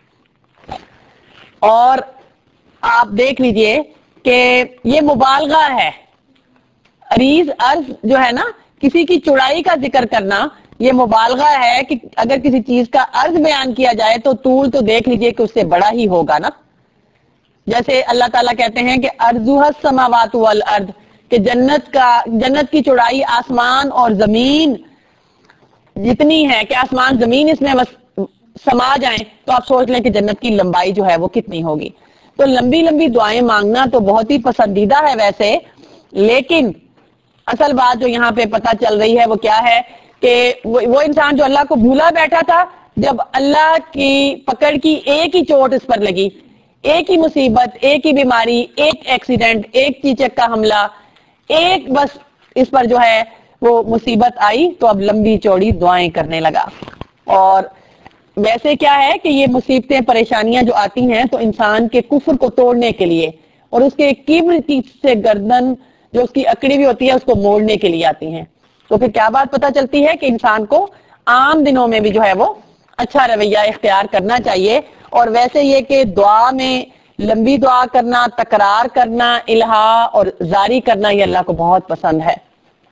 اور آپ دیکھ لیجئے کہ یہ مبالغہ ہے. عریض عرض جو ہے نا، کسی کی چوڑائی کا ذکر کرنا، یہ مبالغہ ہے کہ اگر کسی چیز کا عرض بیان کیا جائے تو طول تو دیکھ لیجئے کہ اس سے بڑا ہی ہوگا نا. جیسے اللہ تعالیٰ کہتے ہیں کہ ارضها السماوات والارض، کہ جنت کا جنت کی چوڑائی آسمان اور زمین جتنی ہے کہ آسمان زمین اس میں سما جائیں، تو آپ سوچ لیں کہ جنت کی لمبائی جو ہے وہ کتنی ہوگی. تو لمبی لمبی دعائیں مانگنا تو بہت ہی پسندیدہ ہے ویسے، لیکن اصل بات جو یہاں پہ پتہ چل رہی ہے وہ کیا ہے کہ وہ انسان جو اللہ کو بھولا بیٹھا تھا، جب اللہ کی پکڑ کی ایک ہی چوٹ اس پر لگی، ایک ہی مصیبت، ایک ہی بیماری، ایک ایکسیڈنٹ، ایک چیچک کا حملہ، ایک بس اس پر جو ہے وہ مصیبت آئی تو اب لمبی چوڑی دعائیں کرنے لگا. اور ویسے کیا ہے کہ یہ مصیبتیں پریشانیاں جو آتی ہیں تو انسان کے کفر کو توڑنے کے لیے اور اس کے کبر کی سے گردن جو اس کی اکڑی بھی ہوتی ہے اس کو موڑنے کے لیے آتی ہیں. تو پھر کیا بات پتہ چلتی ہے کہ انسان کو عام دنوں میں بھی جو ہے وہ اچھا رویہ اختیار کرنا چاہیے. اور ویسے یہ کہ دعا میں لمبی دعا کرنا، تکرار کرنا، الہا اور زاری کرنا یہ اللہ کو بہت پسند ہے.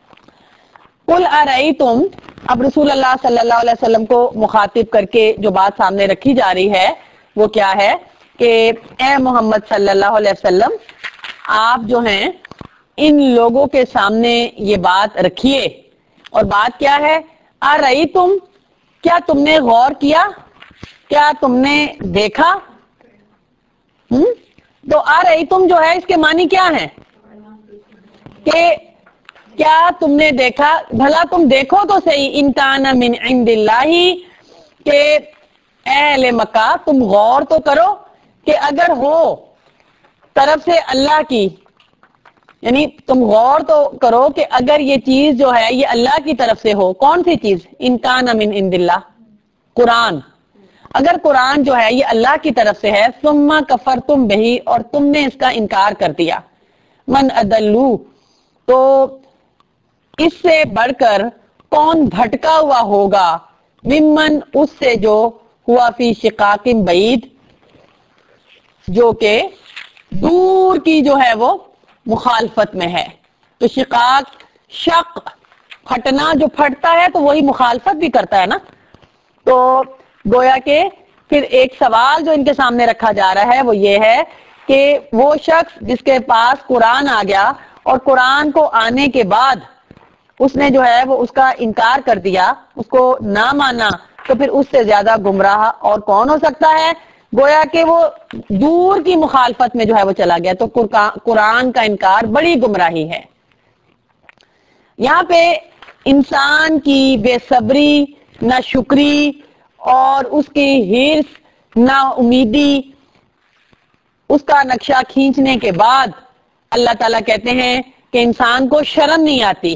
قل ارأیتم، اب رسول اللہ صلی اللہ علیہ وسلم کو مخاطب کر کے جو بات سامنے رکھی جا رہی ہے وہ کیا ہے کہ اے محمد صلی اللہ علیہ وسلم آپ جو ہیں ان لوگوں کے سامنے یہ بات رکھیے. اور بات کیا ہے؟ ارأیتم، کیا تم نے غور کیا، کیا تم نے دیکھا؟ ہم؟ تو ارأیتم جو ہے اس کے معنی کیا ہیں کہ کیا تم نے دیکھا، بھلا تم دیکھو تو صحیح، ان کان من عند اللہ، کہ اے اہل مکہ تم غور تو کرو کہ اگر ہو طرف سے اللہ کی، یعنی تم غور تو کرو کہ اگر یہ چیز جو ہے یہ اللہ کی طرف سے ہو. کون سی چیز؟ ان کان من عند اللہ، قرآن. اگر قرآن جو ہے یہ اللہ کی طرف سے ہے، ثم کفرتم بہ، اور تم نے اس کا انکار کر دیا، من اضلوا، تو اس سے بڑھ کر کون بھٹکا ہوا ہوگا، ممن، اس سے جو ہوا فی شقاق بعید، جو کہ دور کی جو ہے وہ مخالفت میں ہے. تو شقاق، شق، پھٹنا، جو پھٹتا ہے تو وہی مخالفت بھی کرتا ہے نا. تو گویا کہ پھر ایک سوال جو ان کے سامنے رکھا جا رہا ہے وہ یہ ہے کہ وہ شخص جس کے پاس قرآن آ گیا اور قرآن کو آنے کے بعد اس نے جو ہے وہ اس کا انکار کر دیا، اس کو نہ مانا، تو پھر اس سے زیادہ گمراہ اور کون ہو سکتا ہے؟ گویا کہ وہ دور کی مخالفت میں جو ہے وہ چلا گیا. تو قرآن کا انکار بڑی گمراہی ہے. یہاں پہ انسان کی بے صبری، نہ شکری اور اس کی حرص، نہ امیدی، اس کا نقشہ کھینچنے کے بعد اللہ تعالیٰ کہتے ہیں کہ انسان کو شرم نہیں آتی،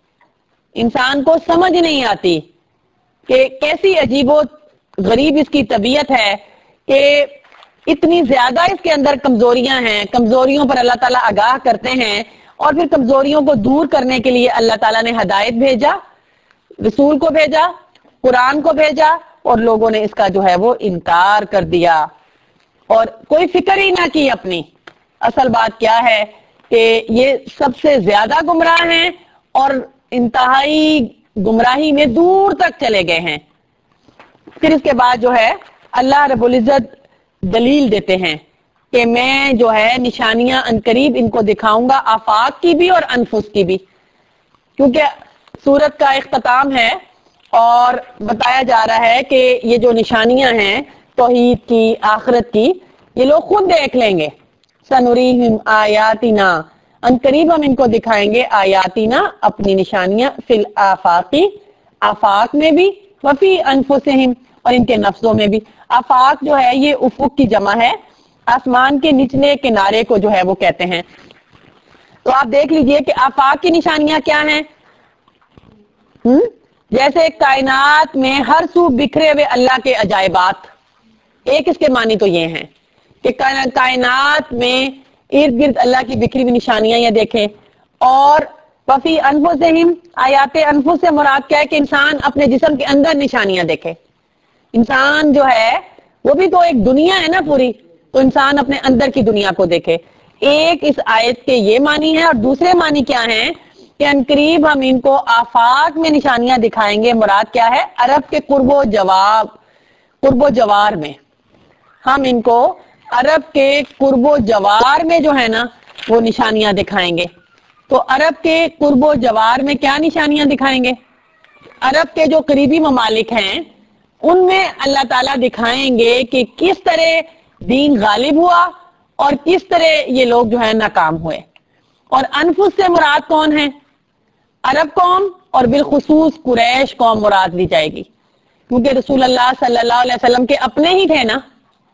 انسان کو سمجھ نہیں آتی کہ کیسی عجیب و غریب اس کی طبیعت ہے کہ اتنی زیادہ اس کے اندر کمزوریاں ہیں. کمزوریوں پر اللہ تعالیٰ آگاہ کرتے ہیں اور پھر کمزوریوں کو دور کرنے کے لیے اللہ تعالیٰ نے ہدایت بھیجا، رسول کو بھیجا، قرآن کو بھیجا، اور لوگوں نے اس کا جو ہے وہ انکار کر دیا اور کوئی فکر ہی نہ کی اپنی. اصل بات کیا ہے کہ یہ سب سے زیادہ گمراہ ہیں اور انتہائی گمراہی میں دور تک چلے گئے ہیں. پھر اس کے بعد جو ہے اللہ رب العزت دلیل دیتے ہیں کہ میں جو ہے نشانیاں عنقریب ان کو دکھاؤں گا، آفاق کی بھی اور انفس کی بھی، کیونکہ سورت کا اختتام ہے اور بتایا جا رہا ہے کہ یہ جو نشانیاں ہیں توحید کی، آخرت کی، یہ لوگ خود دیکھ لیں گے. سنوریہم آیاتنا، عنقریب ہم ان کو دکھائیں گے آیاتنا، اپنی نشانیاں، فی الآفاقی، آفاق میں بھی، وفی انفسہم، اور ان کے نفسوں میں بھی. آفاق جو ہے یہ افق کی جمع ہے، آسمان کے نچلے کنارے کو جو ہے وہ کہتے ہیں. تو آپ دیکھ لیجئے کہ آفاق کی نشانیاں کیا ہیں. ہم؟ جیسے کائنات میں ہر سو بکھرے ہوئے اللہ کے عجائبات، ایک اس کے معنی تو یہ ہیں کہ کائنات میں ارد گرد اللہ کی بکھری ہوئی نشانیاں یہ دیکھیں. اور وفی انفسہم، آیات انفس سے مراد کیا ہے کہ انسان اپنے جسم کے اندر نشانیاں دیکھے. انسان جو ہے وہ بھی تو ایک دنیا ہے نا پوری، تو انسان اپنے اندر کی دنیا کو دیکھے. ایک اس آیت کے یہ معنی ہے، اور دوسرے معنی کیا ہیں کہ عنقریب ہم ان کو آفاق میں نشانیاں دکھائیں گے. مراد کیا ہے؟ عرب کے قرب و جواب، قرب و جوار میں ہم ان کو عرب کے قرب و جوار میں جو ہے نا وہ نشانیاں دکھائیں گے. تو عرب کے قرب و جوار میں کیا نشانیاں دکھائیں گے؟ عرب کے جو قریبی ممالک ہیں ان میں اللہ تعالیٰ دکھائیں گے کہ کس طرح دین غالب ہوا اور کس طرح یہ لوگ جو ہے ناکام ہوئے. اور انفس سے مراد کون ہے؟ عرب قوم اور بالخصوص قریش قوم مراد لی جائے گی. کیونکہ رسول اللہ صلی اللہ علیہ وسلم کے اپنے ہی تھے نا.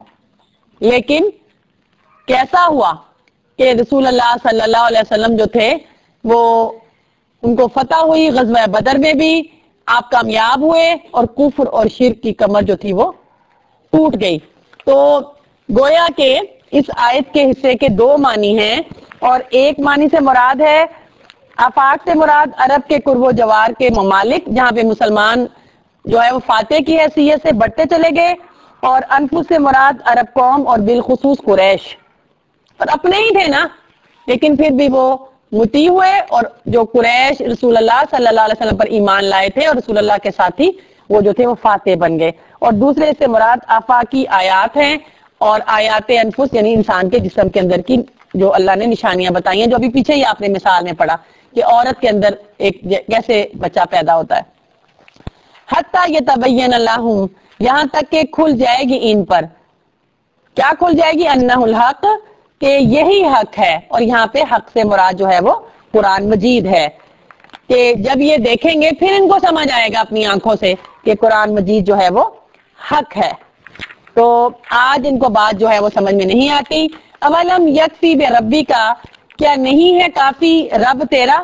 لیکن کیسا ہوا کہ رسول اللہ صلی اللہ علیہ وسلم جو تھے وہ ان کو فتح ہوئی, غزوہ بدر میں بھی آپ کامیاب ہوئے اور کفر اور شرک کی کمر جو تھی وہ ٹوٹ گئی. تو گویا کہ اس آیت کے حصے کے دو معنی ہیں, اور ایک معنی سے مراد ہے آفاق سے مراد عرب کے قرب و جوار کے ممالک جہاں پہ مسلمان جو ہے وہ فاتح کی حیثیت سے بڑھتے چلے گئے, اور انفس سے مراد عرب قوم اور بالخصوص قریش, اور اپنے ہی تھے نا لیکن پھر بھی وہ مطیع ہوئے, اور جو قریش رسول اللہ صلی اللہ علیہ وسلم پر ایمان لائے تھے اور رسول اللہ کے ساتھی وہ جو تھے وہ فاتح بن گئے. اور دوسرے سے مراد آفاقی آیات ہیں, اور آیات انفس یعنی انسان کے جسم کے اندر کی جو اللہ نے نشانیاں بتائی ہیں, جو ابھی پیچھے ہی آپ نے مثال میں پڑھا کہ عورت کے اندر ایک کیسے بچہ پیدا ہوتا ہے. حتیٰ یتبین لہم, یہاں تک کہ کھل جائے گی ان پر, کیا کھل جائے گی, انہ الحق, کہ یہی حق ہے. اور یہاں پہ حق سے مراد جو ہے وہ قرآن مجید ہے, کہ جب یہ دیکھیں گے پھر ان کو سمجھ آئے گا اپنی آنکھوں سے کہ قرآن مجید جو ہے وہ حق ہے. تو آج ان کو بات جو ہے وہ سمجھ میں نہیں آتی. اولم یکفی بربی کا, کیا نہیں ہے کافی رب تیرا,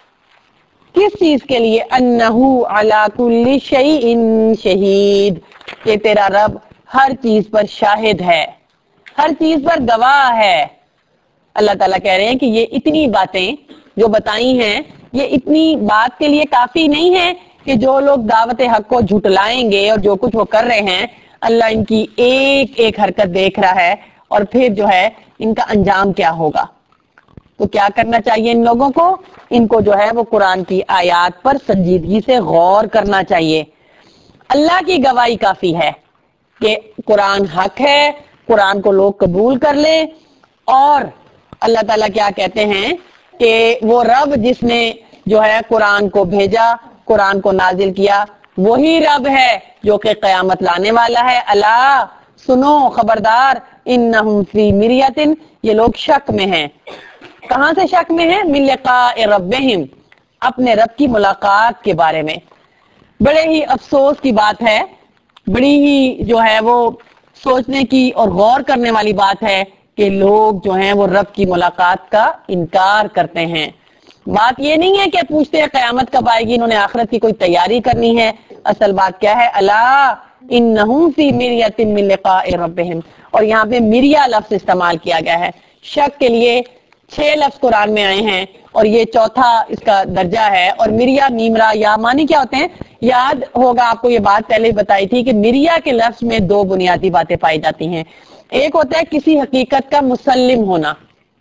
کس چیز کے لیے, انہو علی کل شیء شہید, کہ تیرا رب ہر چیز پر شاہد ہے, ہر چیز پر گواہ ہے. اللہ تعالیٰ کہہ رہے ہیں کہ یہ اتنی باتیں جو بتائی ہیں یہ اتنی بات کے لیے کافی نہیں ہے کہ جو لوگ دعوت حق کو جھٹلائیں گے اور جو کچھ وہ کر رہے ہیں اللہ ان کی ایک ایک حرکت دیکھ رہا ہے, اور پھر جو ہے ان کا انجام کیا ہوگا. تو کیا کرنا چاہیے ان لوگوں کو, ان کو جو ہے وہ قرآن کی آیات پر سنجیدگی سے غور کرنا چاہیے. اللہ کی گواہی کافی ہے کہ قرآن حق ہے, قرآن کو لوگ قبول کر لیں. اور اللہ تعالیٰ کیا کہتے ہیں کہ وہ رب جس نے جو ہے قرآن کو بھیجا, قرآن کو نازل کیا, وہی رب ہے جو کہ قیامت لانے والا ہے. اللہ سنو, خبردار, انہم فی مریۃ, یہ لوگ شک میں ہیں. کہاں سے شک میں ہیں, من لقاء ربہم, اپنے رب کی ملاقات کے بارے میں. بڑے ہی افسوس کی بات ہے, بڑی ہی جو ہے وہ سوچنے کی اور غور کرنے والی بات ہے کہ لوگ جو ہیں وہ رب کی ملاقات کا انکار کرتے ہیں. بات یہ نہیں ہے کہ پوچھتے ہیں قیامت کب آئے گی, انہوں نے آخرت کی کوئی تیاری کرنی ہے. اصل بات کیا ہے, الا انہم فی مریۃ من لقاء ربہم, اور یہاں پہ مریا لفظ استعمال کیا گیا ہے. شک کے لیے چھ لفظ قرآن میں آئے ہیں اور یہ چوتھا اس کا درجہ ہے. اور مریا میمرا یا معنی کیا ہوتے ہیں, یاد ہوگا آپ کو یہ بات پہلے ہی بتائی تھی کہ مریا کے لفظ میں دو بنیادی باتیں پائی جاتی ہیں. ایک ہوتا ہے کسی حقیقت کا مسلم ہونا,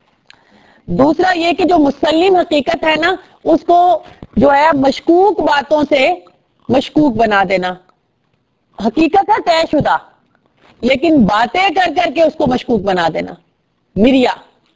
دوسرا یہ کہ جو مسلم حقیقت ہے نا اس کو جو ہے مشکوک باتوں سے مشکوک بنا دینا. حقیقت ہے طے شدہ لیکن باتیں کر کر کے اس کو مشکوک بنا دینا, مریا.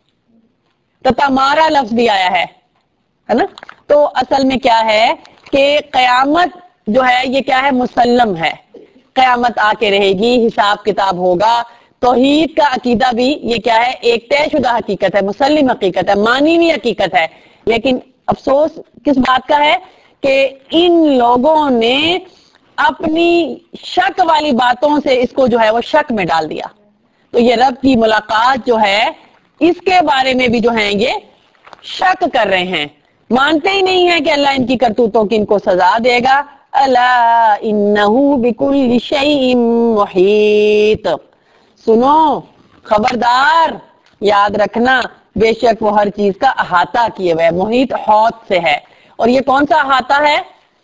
تتمارا لفظ بھی آیا ہے ہے نا. تو اصل میں کیا ہے کہ قیامت جو ہے یہ کیا ہے, مسلم ہے. قیامت آ کے رہے گی, حساب کتاب ہوگا. توحید کا عقیدہ بھی یہ کیا ہے, ایک طے شدہ حقیقت ہے, مسلم حقیقت ہے, مانی ہوئی حقیقت ہے. لیکن افسوس کس بات کا ہے کہ ان لوگوں نے اپنی شک والی باتوں سے اس کو جو ہے وہ شک میں ڈال دیا. تو یہ رب کی ملاقات جو ہے اس کے بارے میں بھی جو ہیں یہ شک کر رہے ہیں, مانتے ہی نہیں ہیں کہ اللہ ان کی کرتوتوں کی ان کو سزا دے گا. الا انہ بکل شیء محیط, سنو, خبردار, یاد رکھنا, بے شک وہ ہر چیز کا احاطہ کیے ہوئے, محیط حوض سے ہے. اور یہ کون سا احاطہ ہے,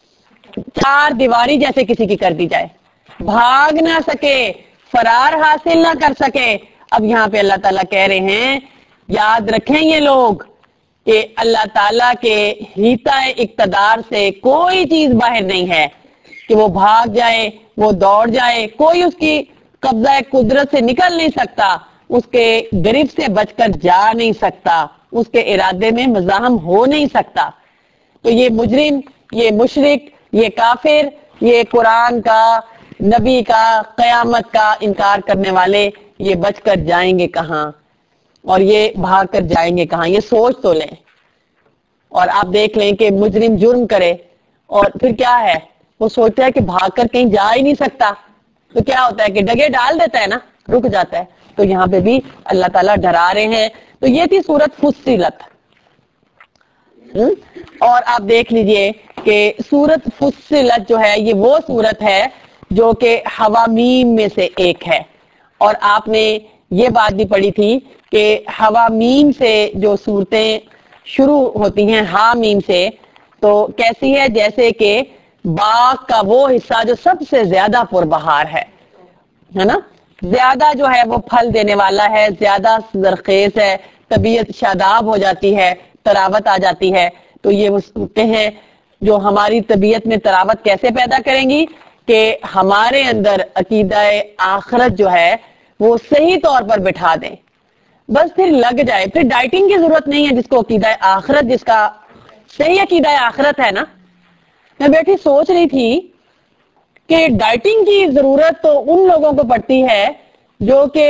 چار دیواری جیسے کسی کی کر دی جائے, بھاگ نہ سکے, فرار حاصل نہ کر سکے. اب یہاں پہ اللہ تعالیٰ کہہ رہے ہیں یاد رکھیں یہ لوگ کہ اللہ تعالیٰ کے حیطہ اقتدار سے کوئی چیز باہر نہیں ہے کہ وہ بھاگ جائے, وہ دوڑ جائے, کوئی اس کی قبضہ قدرت سے نکل نہیں سکتا, اس کے گرفت سے بچ کر جا نہیں سکتا, اس کے ارادے میں مزاحم ہو نہیں سکتا. تو یہ مجرم, یہ مشرک, یہ کافر, یہ قرآن کا, نبی کا, قیامت کا انکار کرنے والے یہ بچ کر جائیں گے کہاں, اور یہ بھاگ کر جائیں گے کہاں, یہ سوچ تو لیں. اور آپ دیکھ لیں کہ مجرم جرم کرے اور پھر کیا ہے, وہ سوچتا ہے کہ بھاگ کر کہیں جا ہی نہیں سکتا، تو کیا ہوتا ہے کہ ڈگے ڈال دیتا ہے نا، رک جاتا ہے. تو یہاں پہ بھی اللہ تعالیٰ ڈرا رہے ہیں. تو یہ تھی سورت فصلت. اور آپ دیکھ لیجئے کہ سورت فصلت جو ہے یہ وہ سورت ہے جو کہ حوامیم میں سے ایک ہے. اور آپ نے یہ بات بھی پڑھی تھی کہ حوامیم سے جو صورتیں شروع ہوتی ہیں حامیم سے، تو کیسی ہے؟ جیسے کہ باغ کا وہ حصہ جو سب سے زیادہ پربہار ہے ہے نا، زیادہ جو ہے وہ پھل دینے والا ہے، زیادہ زرخیز ہے، طبیعت شاداب ہو جاتی ہے، تراوت آ جاتی ہے. تو یہ وہ صورتیں ہیں جو ہماری طبیعت میں تراوت کیسے پیدا کریں گی کہ ہمارے اندر عقیدہ آخرت جو ہے وہ صحیح طور پر بٹھا دیں. بس پھر لگ جائے، پھر ڈائٹنگ کی ضرورت نہیں ہے. جس کو عقیدہ آخرت، جس کا صحیح عقیدہ آخرت ہے نا. میں بیٹھی سوچ رہی تھی کہ ڈائٹنگ کی ضرورت تو ان لوگوں کو پڑتی ہے جو کہ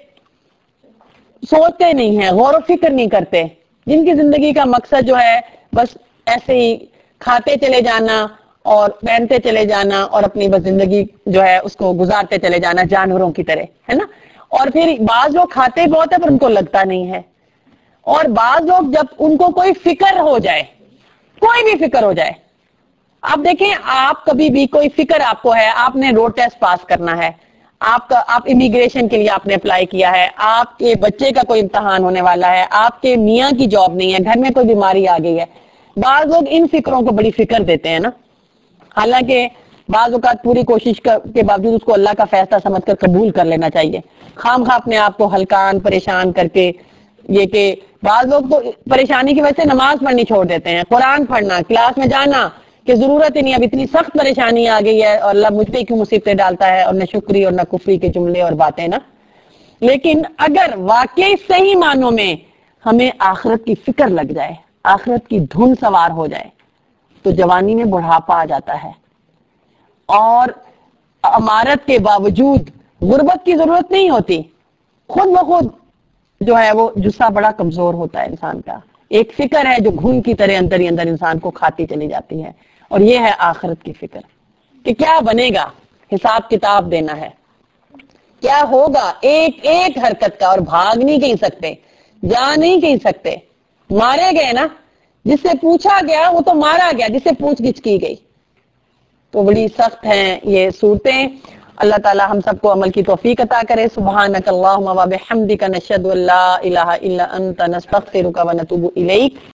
سوچتے نہیں ہیں، غور و فکر نہیں کرتے، جن کی زندگی کا مقصد جو ہے بس ایسے ہی کھاتے چلے جانا اور پہنتے چلے جانا اور اپنی بس زندگی جو ہے اس کو گزارتے چلے جانا جانوروں کی طرح، ہے نا. اور پھر بعض لوگ کھاتے بہت ہے پر ان کو لگتا نہیں ہے. اور بعض لوگ جب ان کو کوئی فکر ہو جائے، کوئی بھی فکر ہو جائے، آپ دیکھیں آپ کبھی بھی کوئی فکر آپ کو ہے، آپ نے روڈ ٹیسٹ پاس کرنا ہے، آپ کا آپ امیگریشن کے لیے آپ نے اپلائی کیا ہے، آپ کے بچے کا کوئی امتحان ہونے والا ہے، آپ کے میاں کی جاب نہیں ہے، گھر میں کوئی بیماری آ گئی ہے. بعض لوگ ان فکروں کو بڑی فکر دیتے ہیں نا، حالانکہ بعض اوقات پوری کوشش کے باوجود اس کو اللہ کا فیصلہ سمجھ کر قبول کر لینا چاہیے. خام خواہ اپنے آپ کو ہلکان پریشان کر کے، یہ کہ بعض لوگ تو پریشانی کی وجہ سے نماز پڑھنی چھوڑ دیتے ہیں، قرآن پڑھنا، کلاس میں جانا کہ ضرورت ہی نہیں، اب اتنی سخت پریشانی آ گئی ہے اور اللہ مجھ پہ کیوں مصیبتیں ڈالتا ہے، اور نہ شکری اور نہ کفری کے جملے اور باتیں نا. لیکن اگر واقعی صحیح معنوں میں ہمیں آخرت کی فکر لگ جائے، آخرت کی دھن سوار ہو جائے، تو جوانی میں بڑھاپا آ جاتا ہے. اور امارت کے باوجود غربت کی ضرورت نہیں ہوتی، خود بخود جو ہے وہ جسہ بڑا کمزور ہوتا ہے انسان کا. ایک فکر ہے جو گھن کی طرح اندر ہی اندر انسان کو کھاتی چلی جاتی ہے، اور یہ ہے آخرت کی فکر کہ کیا بنے گا، حساب کتاب دینا ہے، کیا ہوگا ایک ایک حرکت کا. اور بھاگ نہیں کہیں سکتے، جا نہیں کہیں سکتے، مارے گئے نا. جس سے پوچھا گیا وہ تو مارا گیا جس سے پوچھ گچھ کی گئی. تو بڑی سخت ہیں یہ صورتیں. اللہ تعالی ہم سب کو عمل کی توفیق عطا کرے. سبحانک اللہم و بحمدک نشہد ان لا الہ الا انت نستغفرک و نتوب الیک.